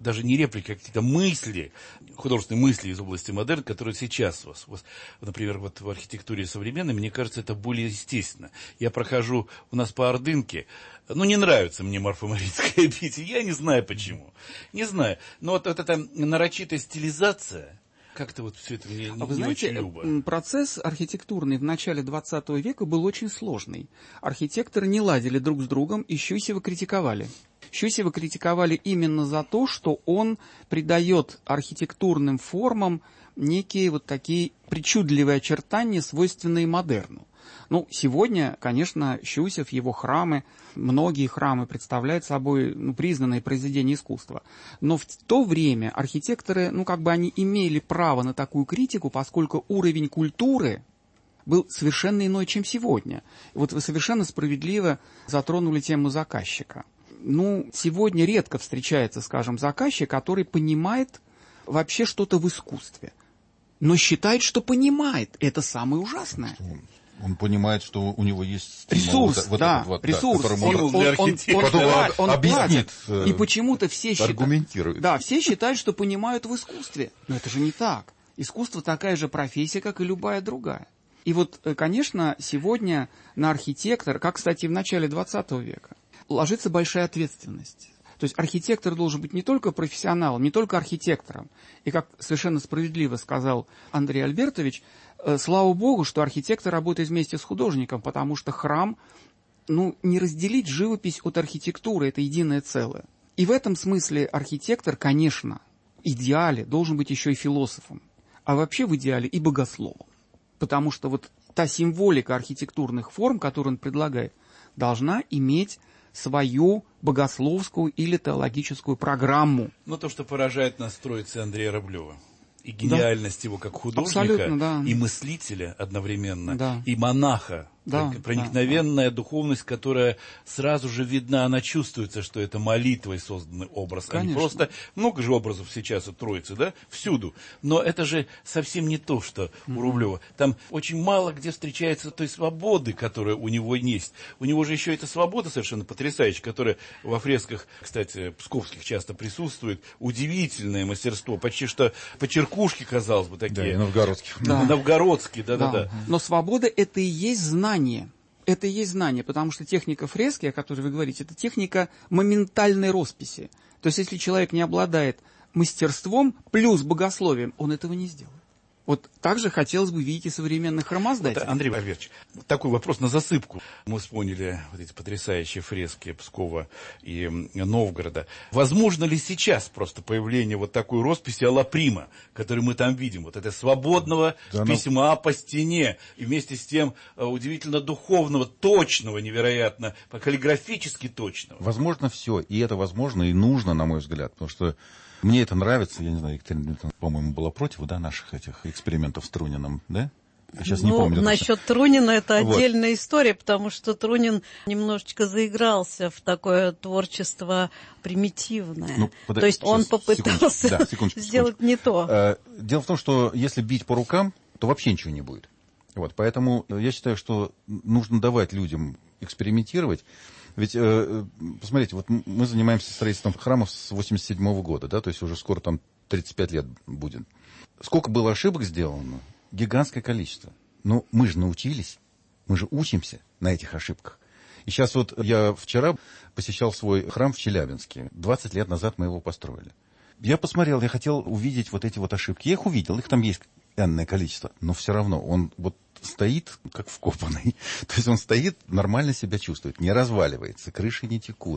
[SPEAKER 2] даже не реплики, а какие-то мысли, художественные мысли из области модерн, которые сейчас у вас, у вас, например, вот в архитектуре современной, мне кажется, это более естественно. Я прохожу у нас по Ордынке, ну, не нравится мне Марфа-Марийская обитель, я не знаю почему, не знаю, но вот, вот эта нарочитая стилизация, как-то вот все это мне
[SPEAKER 4] а
[SPEAKER 2] не,
[SPEAKER 4] вы
[SPEAKER 2] не
[SPEAKER 4] знаете,
[SPEAKER 2] очень любо.
[SPEAKER 4] Процесс архитектурный в начале двадцатого века был очень сложный. Архитекторы не ладили друг с другом и Щусева критиковали. Щусева критиковали именно за то, что он придает архитектурным формам некие вот такие причудливые очертания, свойственные модерну. Ну, сегодня, конечно, Щусев, его храмы, многие храмы представляют собой ну, признанные произведения искусства. Но в то время архитекторы, ну, как бы они имели право на такую критику, поскольку уровень культуры был совершенно иной, чем сегодня. И вот вы совершенно справедливо затронули тему заказчика. Ну, сегодня редко встречается, скажем, заказчик, который понимает вообще что-то в искусстве. Но считает, что понимает. Это самое ужасное.
[SPEAKER 3] Он понимает, что у него есть
[SPEAKER 4] ресурс,
[SPEAKER 3] вот, вот
[SPEAKER 4] да,
[SPEAKER 3] этот вот,
[SPEAKER 4] ресурс.
[SPEAKER 3] Да,
[SPEAKER 4] Он, он, он, он, он, он
[SPEAKER 3] объяснит,
[SPEAKER 4] платит. И почему-то все считают,
[SPEAKER 3] аргументирует.
[SPEAKER 4] Да, все считают, что понимают в искусстве. Но это же не так. Искусство такая же профессия, как и любая другая. И вот, конечно, сегодня на архитектора, как, кстати, в начале двадцатого века, ложится большая ответственность. То есть архитектор должен быть не только профессионалом, не только архитектором. И как совершенно справедливо сказал Андрей Альбертович, э, слава богу, что архитектор работает вместе с художником, потому что храм, ну, не разделить живопись от архитектуры, это единое целое. И в этом смысле архитектор, конечно, в идеале должен быть еще и философом, а вообще в идеале и богословом. Потому что вот та символика архитектурных форм, которую он предлагает, должна иметь свою богословскую или теологическую программу.
[SPEAKER 2] Но то, что поражает нас в троице Андрея Рублева. И гениальность да. его как художника,
[SPEAKER 4] да.
[SPEAKER 2] и мыслителя одновременно,
[SPEAKER 4] да.
[SPEAKER 2] и монаха.
[SPEAKER 4] Да,
[SPEAKER 2] проникновенная
[SPEAKER 4] да,
[SPEAKER 2] духовность, которая сразу же видна, она чувствуется, что это молитвой созданный образ.
[SPEAKER 4] Конечно.
[SPEAKER 2] А не просто, много же образов сейчас у Троицы, да, всюду. Но это же совсем не то, что mm-hmm. у Рублева. Там очень мало где встречается той свободы, которая у него есть. У него же еще эта свобода совершенно потрясающая, которая во фресках, кстати, псковских часто присутствует. Удивительное мастерство, почти что почеркушки, казалось бы, такие.
[SPEAKER 3] Да, и новгородских.
[SPEAKER 2] Да. Новгородские, да-да-да.
[SPEAKER 4] Но свобода — это и есть знание. Это и есть знание, потому что техника фрески, о которой вы говорите, это техника моментальной росписи. То есть, если человек не обладает мастерством плюс богословием, он этого не сделает. Вот так же хотелось бы видеть и современных храмоздателей.
[SPEAKER 2] Вот, Андрей Валерьевич, такой вопрос на засыпку. Мы вспомнили вот эти потрясающие фрески Пскова и Новгорода. Возможно ли сейчас просто появление вот такой росписи а-ла Прима, которую мы там видим, вот это свободного да, письма но... по стене, и вместе с тем удивительно духовного, точного, невероятно, каллиграфически точного?
[SPEAKER 3] Возможно все, и это возможно и нужно, на мой взгляд, потому что мне это нравится, я не знаю, Екатерина, по-моему, была против, да, наших этих экспериментов с Труниным, да? Я сейчас
[SPEAKER 5] ну,
[SPEAKER 3] не помню.
[SPEAKER 5] Насчет Трунина это
[SPEAKER 3] вот.
[SPEAKER 5] отдельная история, потому что Трунин немножечко заигрался в такое творчество примитивное. Ну, под... То есть сейчас, он попытался да, секундочку, сделать секундочку. не то.
[SPEAKER 3] Дело в том, что если бить по рукам, то вообще ничего не будет. Вот, поэтому я считаю, что нужно давать людям экспериментировать. Ведь, э, посмотрите, вот мы занимаемся строительством храмов с восемьдесят седьмого года, да, то есть уже скоро там тридцать пять лет будет. Сколько было ошибок сделано? Гигантское количество. Но мы же научились, мы же учимся на этих ошибках. И сейчас вот я вчера посещал свой храм в Челябинске. двадцать лет назад мы его построили. Я посмотрел, я хотел увидеть вот эти вот ошибки. Я их увидел, их там есть энное количество, но все равно он вот стоит как вкопанный. То есть он стоит, нормально себя чувствует, не разваливается, крыши не текут.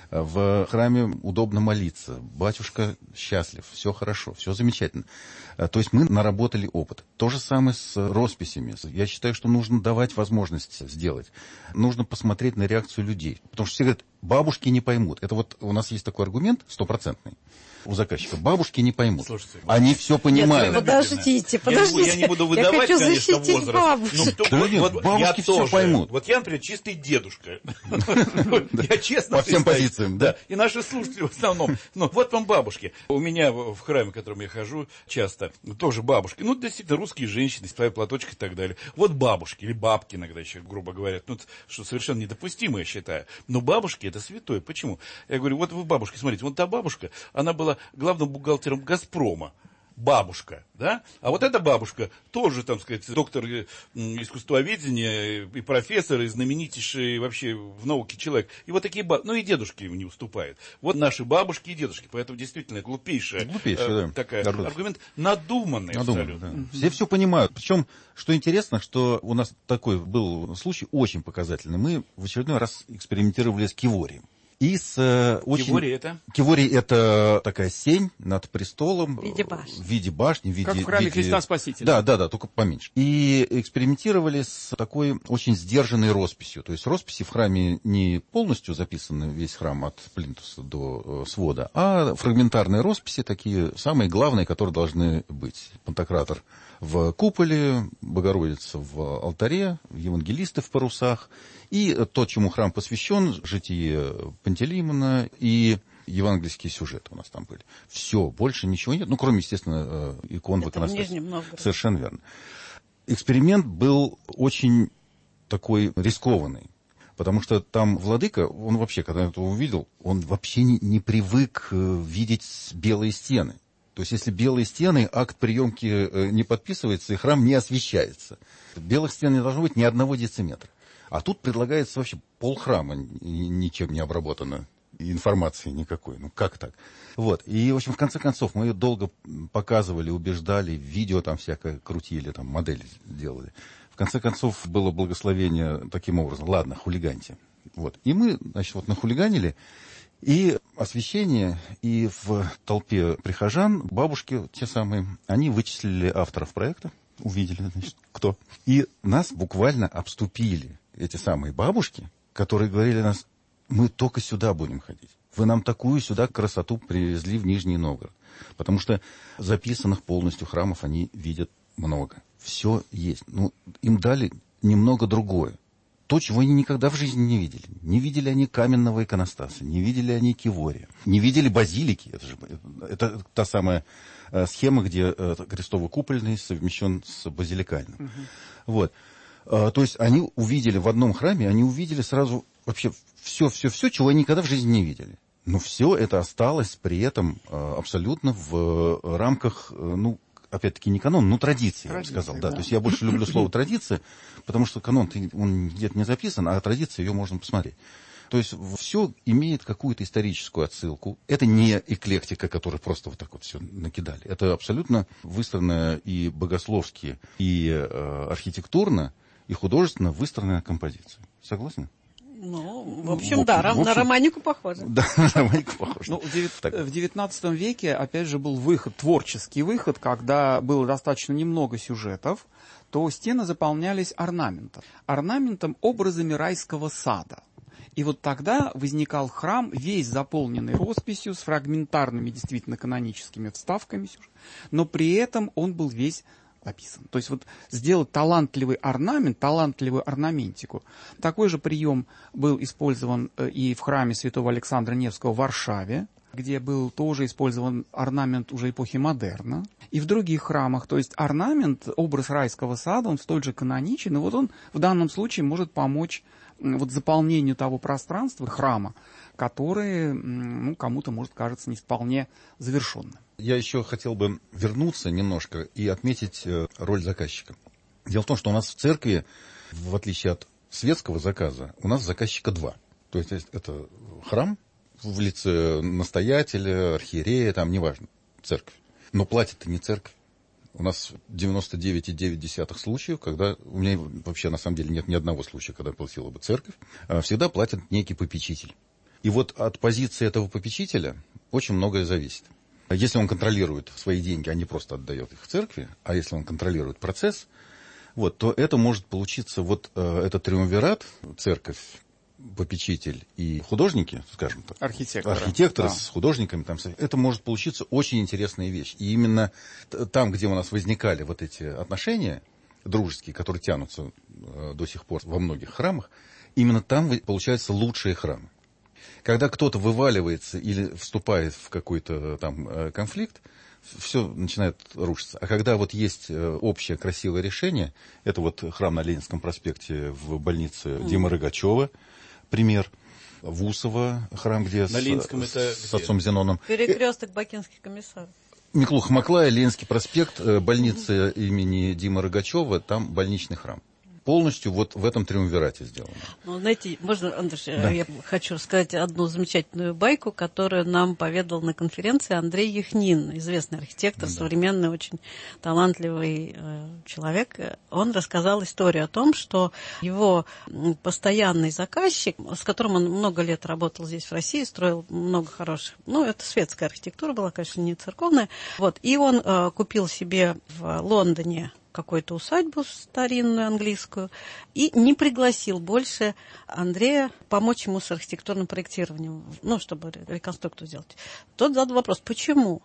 [SPEAKER 3] В храме удобно молиться, батюшка счастлив, все хорошо, все замечательно. То есть мы наработали опыт. То же самое с росписями. Я считаю, что нужно давать возможность сделать. Нужно посмотреть на реакцию людей. Потому что все говорят, бабушки не поймут. Это вот у нас есть такой аргумент стопроцентный у заказчика. Бабушки не поймут. Слушайте, они все понимают.
[SPEAKER 5] Нет, подождите, подождите.
[SPEAKER 2] Я, я не буду выдавать,
[SPEAKER 5] я хочу
[SPEAKER 2] конечно,
[SPEAKER 5] защитить
[SPEAKER 2] возраст.
[SPEAKER 5] бабушек.
[SPEAKER 3] Да нет, бабушки все поймут.
[SPEAKER 2] Вот я, например, чистый дедушка. Я честно
[SPEAKER 3] По всем позициям, да.
[SPEAKER 2] И наши слушатели в основном. Ну, вот вам бабушки. У меня в храме, в котором я хожу часто, тоже бабушки. Ну, действительно, русские женщины, своя платочка и так далее. Вот бабушки, или бабки иногда еще, грубо говоря. Ну, что совершенно недопустимо, я считаю. Но бабушки — это святое. Почему? Я говорю, вот вы бабушки, смотрите, вот та бабушка, она была главным бухгалтером «Газпрома». Бабушка, да? А вот эта бабушка тоже, там сказать, доктор искусствоведения и профессор, и знаменитейший вообще в науке человек. И вот такие бабушки, ну и дедушки не уступают. Вот наши бабушки и дедушки. Поэтому действительно глупейшая,
[SPEAKER 3] глупейшая
[SPEAKER 2] э,
[SPEAKER 3] да.
[SPEAKER 2] такая
[SPEAKER 3] Аргумент,
[SPEAKER 2] аргумент надуманный.
[SPEAKER 3] Надуманный, да. mm-hmm. Все все понимают. Причем, что интересно, что у нас такой был случай очень показательный. Мы в очередной раз экспериментировали с киворием. И с э, очень...
[SPEAKER 2] Кивори это?
[SPEAKER 3] Кивори это такая сень над престолом.
[SPEAKER 5] В виде башни.
[SPEAKER 3] В виде башни. В виде,
[SPEAKER 4] как в храме
[SPEAKER 3] виде...
[SPEAKER 4] Христа Спасителя.
[SPEAKER 3] Да, да, да, только поменьше. И экспериментировали с такой очень сдержанной росписью. То есть росписи в храме не полностью записаны, весь храм от плинтуса до э, свода, а фрагментарные росписи, такие самые главные, которые должны быть. Пантократор в куполе, Богородица в алтаре, евангелисты в парусах. И то, чему храм посвящен, житие Пантелеймона и евангельские сюжеты у нас там были. Все, больше ничего нет. Ну, кроме, естественно, икон в иконостасе. Совершенно верно. Эксперимент был очень такой рискованный. Потому что там владыка, он вообще, когда это увидел, он вообще не, не привык видеть белые стены. То есть, если белые стены, акт приемки не подписывается, и храм не освещается. Белых стен не должно быть ни одного дециметра. А тут предлагается вообще полхрама ничем не обработано, информации никакой. Ну, как так? Вот. И, в общем, в конце концов, мы ее долго показывали, убеждали, видео там всякое крутили, там модели делали. В конце концов, было благословение таким образом. Ладно, хулиганьте. Вот. И мы, значит, вот нахулиганили. И освещение, и в толпе прихожан, бабушки те самые, они вычислили авторов проекта, увидели, значит, кто. И нас буквально обступили эти самые бабушки, которые говорили нас, мы только сюда будем ходить. Вы нам такую сюда красоту привезли в Нижний Новгород. Потому что записанных полностью храмов они видят много. Все есть. Ну, им дали немного другое. То, чего они никогда в жизни не видели. Не видели они каменного иконостаса, не видели они кивори, не видели базилики. Это же это та самая э, схема, где э, крестово-купольный совмещен с базиликальным. Uh-huh. Вот. Э, то есть они увидели в одном храме, они увидели сразу вообще все-все-все, чего они никогда в жизни не видели. Но все это осталось при этом э, абсолютно в э, рамках, э, ну, опять-таки не канон, но традиции, я бы сказал. Да. Да. То есть я больше люблю слово традиция, потому что канон он где-то не записан, а традиция ее можно посмотреть. То есть все имеет какую-то историческую отсылку. Это не эклектика, которую просто вот так вот все накидали. Это абсолютно выстроенная и богословски, и э, архитектурно, и художественно выстроенная композиция. Согласны?
[SPEAKER 5] Ну, в общем, ну, да, в общем, на романику похоже.
[SPEAKER 3] Да, на романику похоже.
[SPEAKER 4] Ну, в девятнадцатом веке, опять же, был выход, творческий выход, когда было достаточно немного сюжетов, то стены заполнялись орнаментом. Орнаментом образами райского сада. И вот тогда возникал храм, весь заполненный росписью, с фрагментарными, действительно, каноническими вставками, но при этом он был весь описан. То есть вот сделать талантливый орнамент, талантливую орнаментику. Такой же прием был использован и в храме святого Александра Невского в Варшаве, где был тоже использован орнамент уже эпохи модерна, и в других храмах. То есть орнамент, образ райского сада, он столь же каноничен, и вот он в данном случае может помочь вот заполнению того пространства храма, которое, ну, кому-то, может, кажется не вполне завершенным.
[SPEAKER 3] Я еще хотел бы вернуться немножко и отметить роль заказчика. Дело в том, что у нас в церкви, в отличие от светского заказа, у нас заказчика два. То есть это храм в лице настоятеля, архиерея, там, неважно, церковь. Но платит-то не церковь. У нас девяносто девять целых девять десятых случаев, когда у меня вообще на самом деле нет ни одного случая, когда платила бы церковь, всегда платит некий попечитель. И вот от позиции этого попечителя очень многое зависит. Если он контролирует свои деньги, а не просто отдает их в церкви, а если он контролирует процесс, вот, то это может получиться вот э, этот триумвират, церковь, попечитель и художники, скажем так,
[SPEAKER 4] архитекторы,
[SPEAKER 3] архитекторы
[SPEAKER 4] да.
[SPEAKER 3] с художниками, там, это может получиться очень интересная вещь. И именно там, где у нас возникали вот эти отношения, дружеские, которые тянутся до сих пор во многих храмах, именно там получаются лучшие храмы. Когда кто-то вываливается или вступает в какой-то там конфликт, все начинает рушиться. А когда вот есть общее красивое решение, это вот храм на Ленинском проспекте в больнице mm. Димы Рогачева, пример. Вусово, храм, где
[SPEAKER 2] на Ленинском
[SPEAKER 3] с,
[SPEAKER 2] это
[SPEAKER 3] с отцом Зеноном.
[SPEAKER 5] Перекресток Бакинских комиссаров.
[SPEAKER 3] Миклуха-Маклая, Ленинский проспект, больница имени Димы Рогачева, там больничный храм. Полностью вот в этом триумвирате сделано.
[SPEAKER 5] Ну, знаете, можно, Андрей,
[SPEAKER 3] да.
[SPEAKER 5] я хочу рассказать одну замечательную байку, которую нам поведал на конференции Андрей Яхнин, известный архитектор, да. современный, очень талантливый э, человек. Он рассказал историю о том, что его постоянный заказчик, с которым он много лет работал здесь в России, строил много хороших, ну, это светская архитектура была, конечно, не церковная, вот, и он э, купил себе в Лондоне какую-то усадьбу старинную английскую, и не пригласил больше Андрея помочь ему с архитектурным проектированием, ну, чтобы реконструкцию сделать. Тот задал вопрос, почему?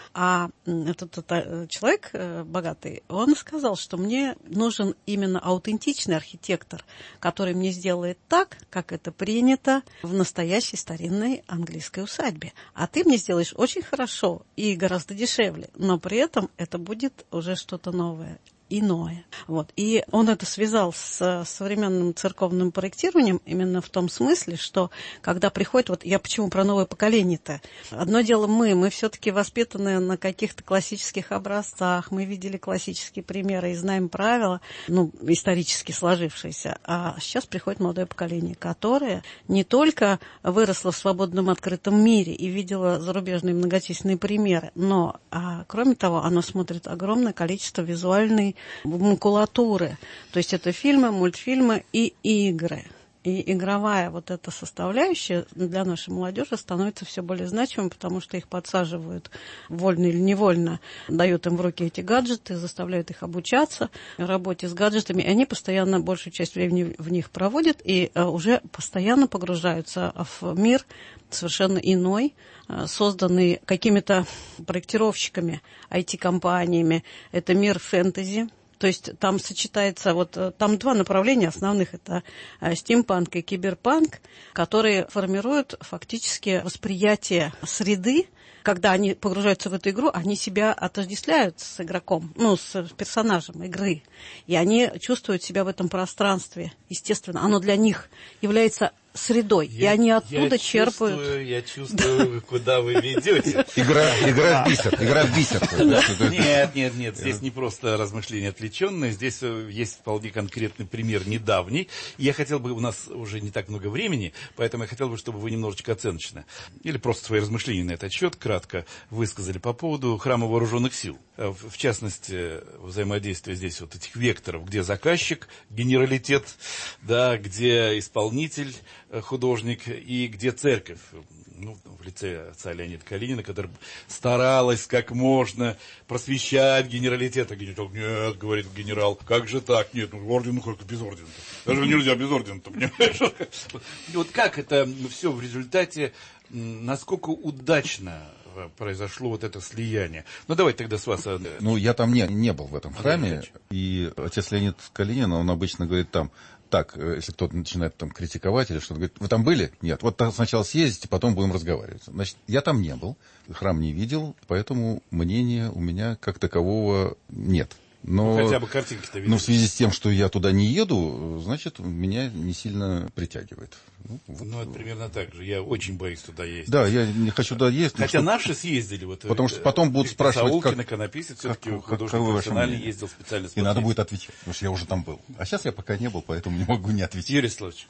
[SPEAKER 5] А этот, этот человек богатый, он сказал, что мне нужен именно аутентичный архитектор, который мне сделает так, как это принято в настоящей старинной английской усадьбе. А ты мне сделаешь очень хорошо и гораздо дешевле, но при этом это будет уже что-то новое. Иное. Вот. И он это связал с современным церковным проектированием именно в том смысле, что когда приходит, вот я почему про новое поколение-то, одно дело мы, мы все-таки воспитаны на каких-то классических образцах, мы видели классические примеры и знаем правила, ну, исторически сложившиеся, а сейчас приходит молодое поколение, которое не только выросло в свободном открытом мире и видело зарубежные многочисленные примеры, но, а, кроме того, оно смотрит огромное количество визуальной макулатуры. То есть это фильмы, мультфильмы и игры. И игровая вот эта составляющая для нашей молодежи становится все более значимой, потому что их подсаживают вольно или невольно, дают им в руки эти гаджеты, заставляют их обучаться работе с гаджетами. И они постоянно большую часть времени в них проводят и уже постоянно погружаются в мир совершенно иной, созданный какими-то проектировщиками, ай ти-компаниями. Это мир фэнтези. То есть там сочетается, вот там два направления основных, это стимпанк и киберпанк, которые формируют фактически восприятие среды. Когда они погружаются в эту игру, они себя отождествляют с игроком, ну, с персонажем игры. И они чувствуют себя в этом пространстве. Естественно, оно для них является средой. Я, и они оттуда
[SPEAKER 2] я
[SPEAKER 5] черпают.
[SPEAKER 2] Чувствую, я чувствую, куда вы ведете.
[SPEAKER 3] Игра в бисер. Игра в бисер.
[SPEAKER 2] Нет, нет, нет. Здесь не просто размышления отвлеченные. Здесь есть вполне конкретный пример недавний. Я хотел бы, у нас уже не так много времени, поэтому я хотел бы, чтобы вы немножечко оценочно, или просто свои размышления на этот счет кратко высказали по поводу храма вооруженных сил. В частности, взаимодействие здесь вот этих векторов, где заказчик, генералитет, да, где исполнитель, художник, и где церковь, ну, в лице отца Леонида Калинина, которая старалась как можно просвещать генералитет. А генерал, нет, говорит генерал, как же так? Нет, ну орден, ну как без ордена-то? Даже нельзя без ордена-то, понимаешь? Вот как это все в результате, насколько удачно произошло вот это слияние. Ну, давайте тогда с вас...
[SPEAKER 3] Ну, я там не, не был в этом храме, и отец Леонид Калинин, он обычно говорит там, так, если кто-то начинает там критиковать или что-то, говорит, вы там были? Нет. Вот сначала съездите, потом будем разговаривать. Значит, я там не был, храм не видел, поэтому мнения у меня как такового нет. Но,
[SPEAKER 2] ну, хотя бы картинки-то видели.
[SPEAKER 3] Но в связи с тем, что я туда не еду, значит, меня не сильно притягивает. Ну, вот.
[SPEAKER 2] Ну, это примерно так же. Я очень боюсь туда ездить.
[SPEAKER 3] Да, я не хочу туда ездить.
[SPEAKER 2] Хотя
[SPEAKER 3] что...
[SPEAKER 2] наши съездили. Вот,
[SPEAKER 3] потому что потом будут спрашивать,
[SPEAKER 2] Саулкин,
[SPEAKER 3] как...
[SPEAKER 2] иконописец, все-таки
[SPEAKER 3] как,
[SPEAKER 2] художник профессиональный, ездил специально смотреть.
[SPEAKER 3] И надо будет отвечать, потому что я уже там был. А сейчас я пока не был, поэтому не могу не отвечать.
[SPEAKER 2] Юрий Славович.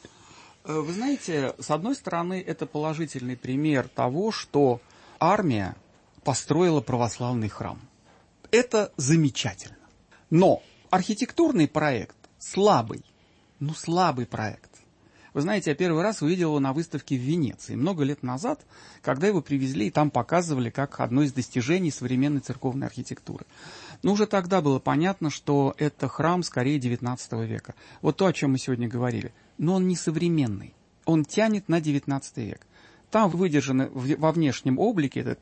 [SPEAKER 4] Вы знаете, с одной стороны, это положительный пример того, что армия построила православный храм. Это замечательно. Но архитектурный проект слабый. Ну, слабый проект. Вы знаете, я первый раз увидел его на выставке в Венеции много лет назад, когда его привезли и там показывали как одно из достижений современной церковной архитектуры. Но уже тогда было понятно, что это храм скорее девятнадцатого века. Вот то, о чем мы сегодня говорили. Но он не современный. Он тянет на девятнадцатый век. Там выдержаны во внешнем облике, это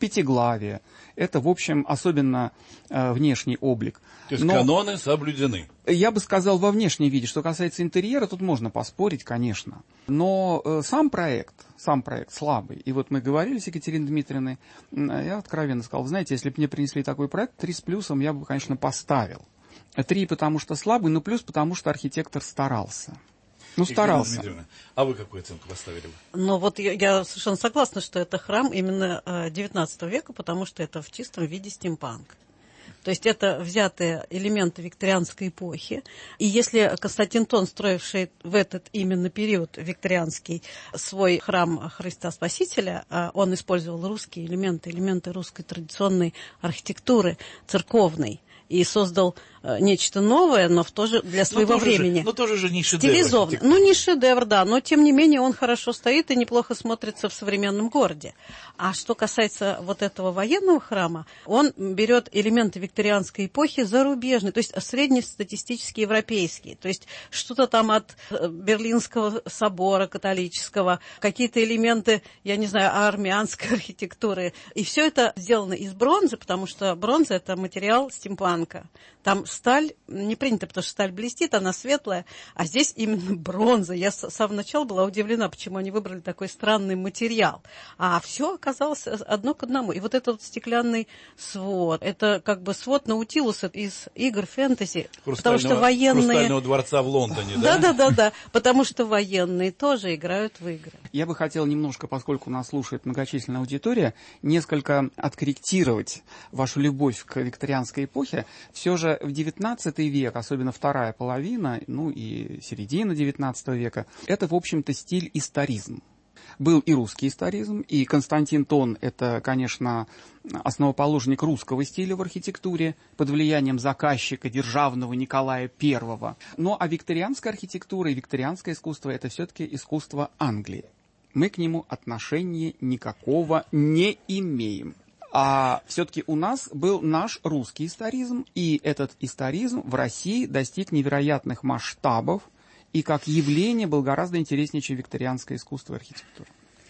[SPEAKER 4] пятиглавие, это, в общем, особенно э, внешний облик.
[SPEAKER 2] То есть
[SPEAKER 4] Но
[SPEAKER 2] каноны соблюдены.
[SPEAKER 4] я бы сказал во внешнем виде. Что касается интерьера, тут можно поспорить, конечно. Но э, сам проект, сам проект слабый. И вот мы говорили с Екатериной Дмитриевной, я откровенно сказал, вы знаете, если бы мне принесли такой проект, три с плюсом я бы, конечно, поставил. Три, потому что слабый, но плюс, потому что архитектор старался. Ну, старался.
[SPEAKER 2] А вы какую оценку поставили бы?
[SPEAKER 5] Ну, вот я, я совершенно согласна, что это храм именно девятнадцатого века, потому что это в чистом виде стимпанк. То есть это взятые элементы викторианской эпохи. И если Константин Тон, строивший в этот именно период викторианский свой храм Христа Спасителя, он использовал русские элементы, элементы русской традиционной архитектуры, церковной, и создал э, нечто новое, но в то же для своего
[SPEAKER 2] но
[SPEAKER 5] времени.
[SPEAKER 2] Же, но тоже же не шедевр.
[SPEAKER 5] Стилизованно. Ну, не шедевр, да, но тем не менее он хорошо стоит и неплохо смотрится в современном городе. А что касается вот этого военного храма, он берет элементы викторианской эпохи зарубежные, то есть среднестатистические европейские, то есть что-то там от Берлинского собора католического, какие-то элементы, я не знаю, армянской архитектуры. И все это сделано из бронзы, потому что бронза — это материал стимпанка. Там сталь не принято, потому что сталь блестит, она светлая, а здесь именно бронза. Я с самого начала была удивлена, почему они выбрали такой странный материал. А все оказалось одно к одному. И вот этот вот стеклянный свод, это как бы свод Наутилуса из игр фэнтези. Потому что военные...
[SPEAKER 2] Хрустального дворца в Лондоне, да?
[SPEAKER 5] Да-да-да, потому что военные тоже играют в игры.
[SPEAKER 4] Я бы хотел немножко, поскольку нас слушает многочисленная аудитория, несколько откорректировать вашу любовь к викторианской эпохе. Все же в девятнадцатый век, особенно вторая половина, ну и середина девятнадцатого века, это, в общем-то, стиль историзм. Был и русский историзм, и Константин Тон — это, конечно, основоположник русского стиля в архитектуре под влиянием заказчика державного Николая Первого. Но а викторианская архитектура и викторианское искусство — это все-таки искусство Англии. Мы к нему отношения никакого не имеем. А все-таки у нас был наш русский историзм, и этот историзм в России достиг невероятных масштабов, и как явление был гораздо интереснее, чем викторианское искусство и архитектура.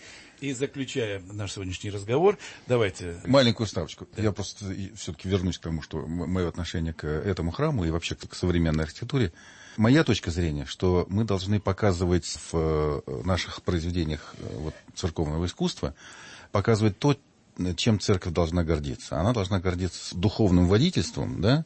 [SPEAKER 2] И заключая наш сегодняшний разговор, давайте...
[SPEAKER 3] Маленькую ставочку. Да. Я просто все-таки вернусь к тому, что мое отношение к этому храму и вообще к современной архитектуре. Моя точка зрения, что мы должны показывать в наших произведениях вот, церковного искусства, показывать то, чем церковь должна гордиться. Она должна гордиться духовным водительством, да,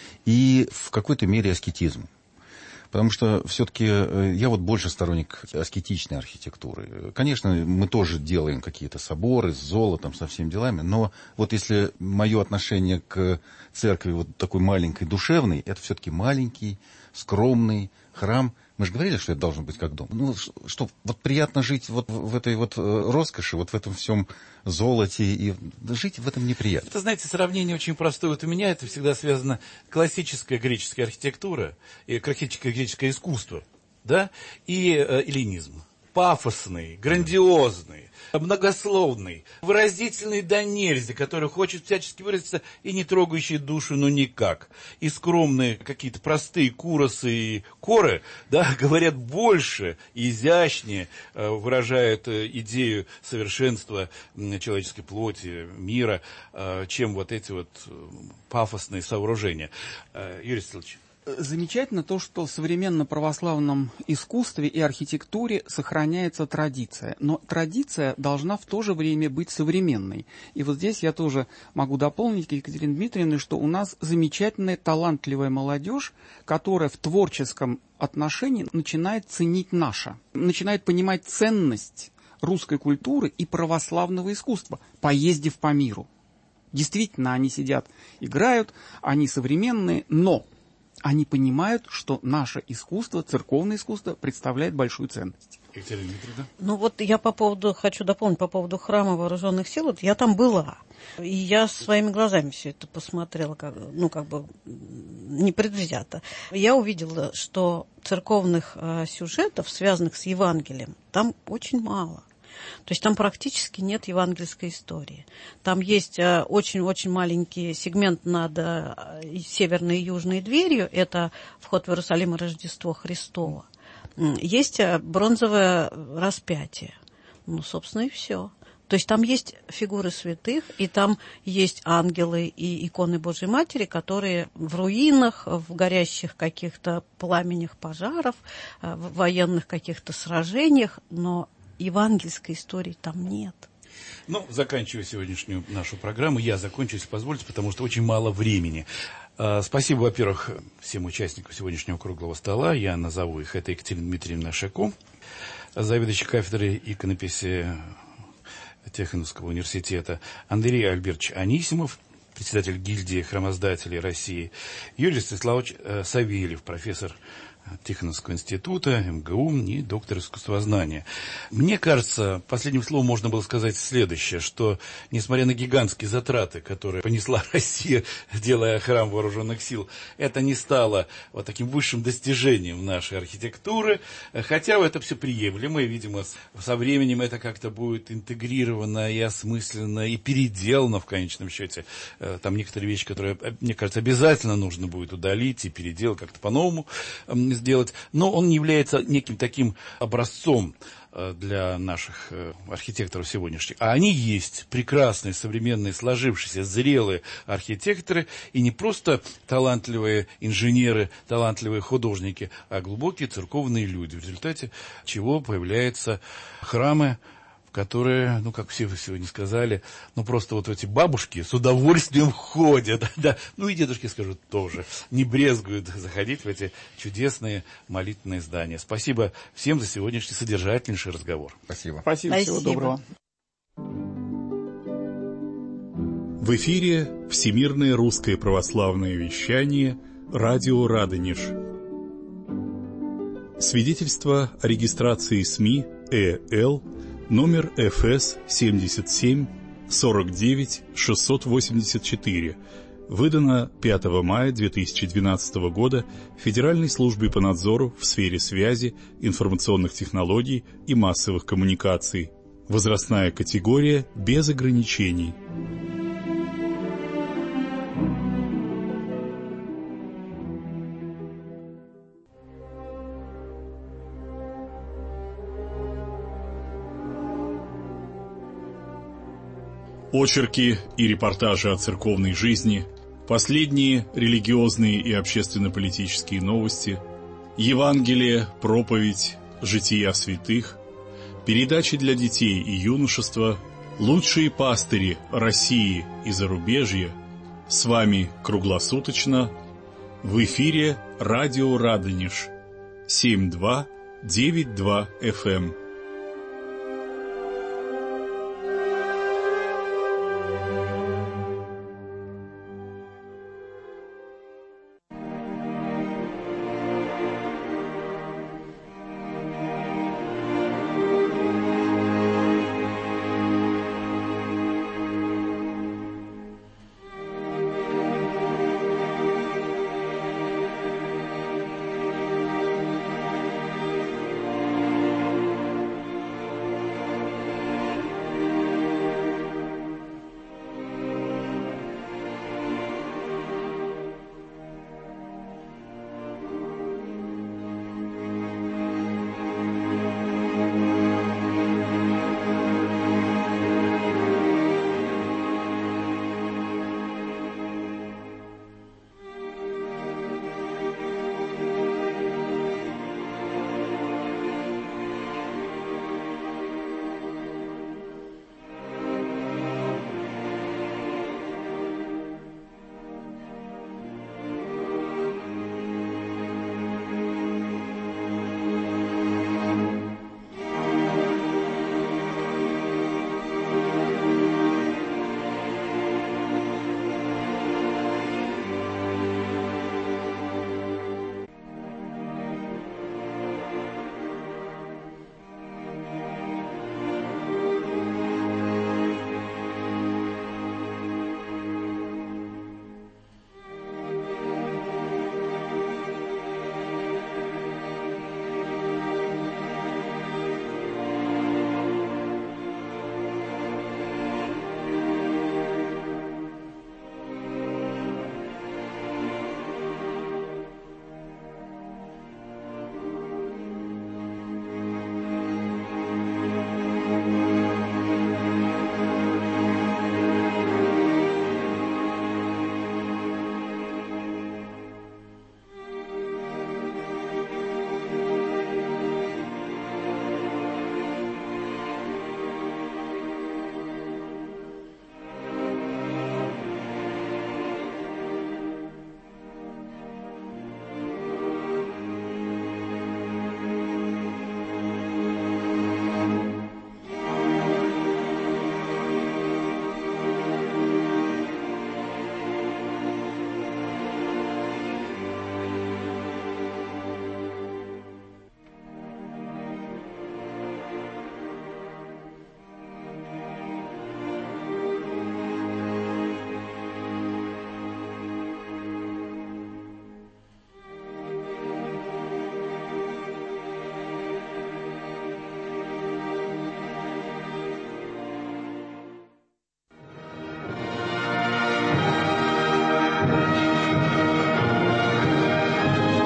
[SPEAKER 3] и в какой-то мере аскетизмом. Потому что все-таки я вот больше сторонник аскетичной архитектуры. Конечно, мы тоже делаем какие-то соборы с золотом, со всеми делами, но вот если мое отношение к церкви вот такой маленькой, душевной, это все-таки маленький, скромный храм. Мы же говорили, что это должно быть как дом. Ну, что, вот приятно жить вот в этой вот роскоши, вот в этом всем золоте, и жить в этом неприятно.
[SPEAKER 2] Это, знаете, сравнение очень простое. Вот у меня это всегда связано классическая греческая архитектура, и классическое греческое искусство, да, и э, эллинизм. Пафосный, грандиозный, многословный, выразительный до нельзя, который хочет всячески выразиться и не трогающий душу, но никак. И скромные какие-то простые куросы и коры, да, говорят больше, изящнее, выражают идею совершенства человеческой плоти, мира, чем вот эти вот пафосные сооружения. Юрий Стеллович.
[SPEAKER 4] Замечательно то, что в современном православном искусстве и архитектуре сохраняется традиция. Но традиция должна в то же время быть современной. И вот здесь я тоже могу дополнить к Екатерине Дмитриевне, что у нас замечательная, талантливая молодежь, которая в творческом отношении начинает ценить наше, начинает понимать ценность русской культуры и православного искусства, поездив по миру. Действительно, они сидят, играют, они современные, но... они понимают, что наше искусство, церковное искусство, представляет большую ценность.
[SPEAKER 2] Екатерина Дмитриевна?
[SPEAKER 5] Ну вот я по поводу, хочу дополнить по поводу храма вооруженных сил. Вот я там была. И я своими глазами все это посмотрела, как, ну как бы непредвзято. Я увидела, что церковных э, сюжетов, связанных с Евангелием, там очень мало. То есть там практически нет евангельской истории. Там есть очень-очень э, маленький сегмент над э, северной и южной дверью. Это вход в Иерусалим и Рождество Христово. Есть бронзовое распятие. Ну, собственно, и все. То есть там есть фигуры святых, и там есть ангелы и иконы Божьей Матери, которые в руинах, в горящих каких-то пламенях пожаров, в военных каких-то сражениях, но евангельской истории там нет.
[SPEAKER 2] Ну, заканчивая сегодняшнюю нашу программу, я закончу, если позволите, потому что очень мало времени. Спасибо, во-первых, всем участникам сегодняшнего круглого стола. Я назову их. Это Екатерина Дмитриевна Шако, заведующий кафедрой иконописи Тихоновского университета, Андрей Альбертович Анисимов, председатель гильдии храмоздателей России, Юрий Станиславович Савельев, профессор Тихоновского института, эм гэ у и доктор искусствознания. Мне кажется, последним словом можно было сказать следующее, что, несмотря на гигантские затраты, которые понесла Россия, делая храм вооруженных сил, это не стало вот таким высшим достижением нашей архитектуры, хотя это все приемлемо, и, видимо, со временем это как-то будет интегрировано и осмысленно, и переделано в конечном счете. Там некоторые вещи, которые, мне кажется, обязательно нужно будет удалить и переделать как-то по-новому сделать, но он не является неким таким образцом для наших архитекторов сегодняшних. А они есть прекрасные, современные, сложившиеся, зрелые архитекторы, и не просто талантливые инженеры, талантливые художники, а глубокие церковные люди, в результате чего появляются храмы, которые, ну, как все сегодня сказали, ну, просто вот эти бабушки с удовольствием ходят, да, ну, и дедушки, скажут, тоже, не брезгуют заходить в эти чудесные молитвенные здания. Спасибо всем за сегодняшний содержательнейший разговор.
[SPEAKER 3] Спасибо.
[SPEAKER 4] Спасибо,
[SPEAKER 5] Спасибо.
[SPEAKER 4] всего доброго.
[SPEAKER 6] В эфире Всемирное русское православное вещание «Радио Радонеж». Свидетельство о регистрации СМИ ЭЛ номер эф эс семьдесят семь сорок девять шестьсот восемьдесят четыре, выдано пятого мая две тысячи двенадцатого года Федеральной службой по надзору в сфере связи, информационных технологий и массовых коммуникаций. Возрастная категория без ограничений. Очерки и репортажи о церковной жизни, последние религиозные и общественно-политические новости, Евангелие, проповедь, жития святых, передачи для детей и юношества, лучшие пастыри России и зарубежья. С вами круглосуточно в эфире радио Радонеж семьдесят два девять два эф эм.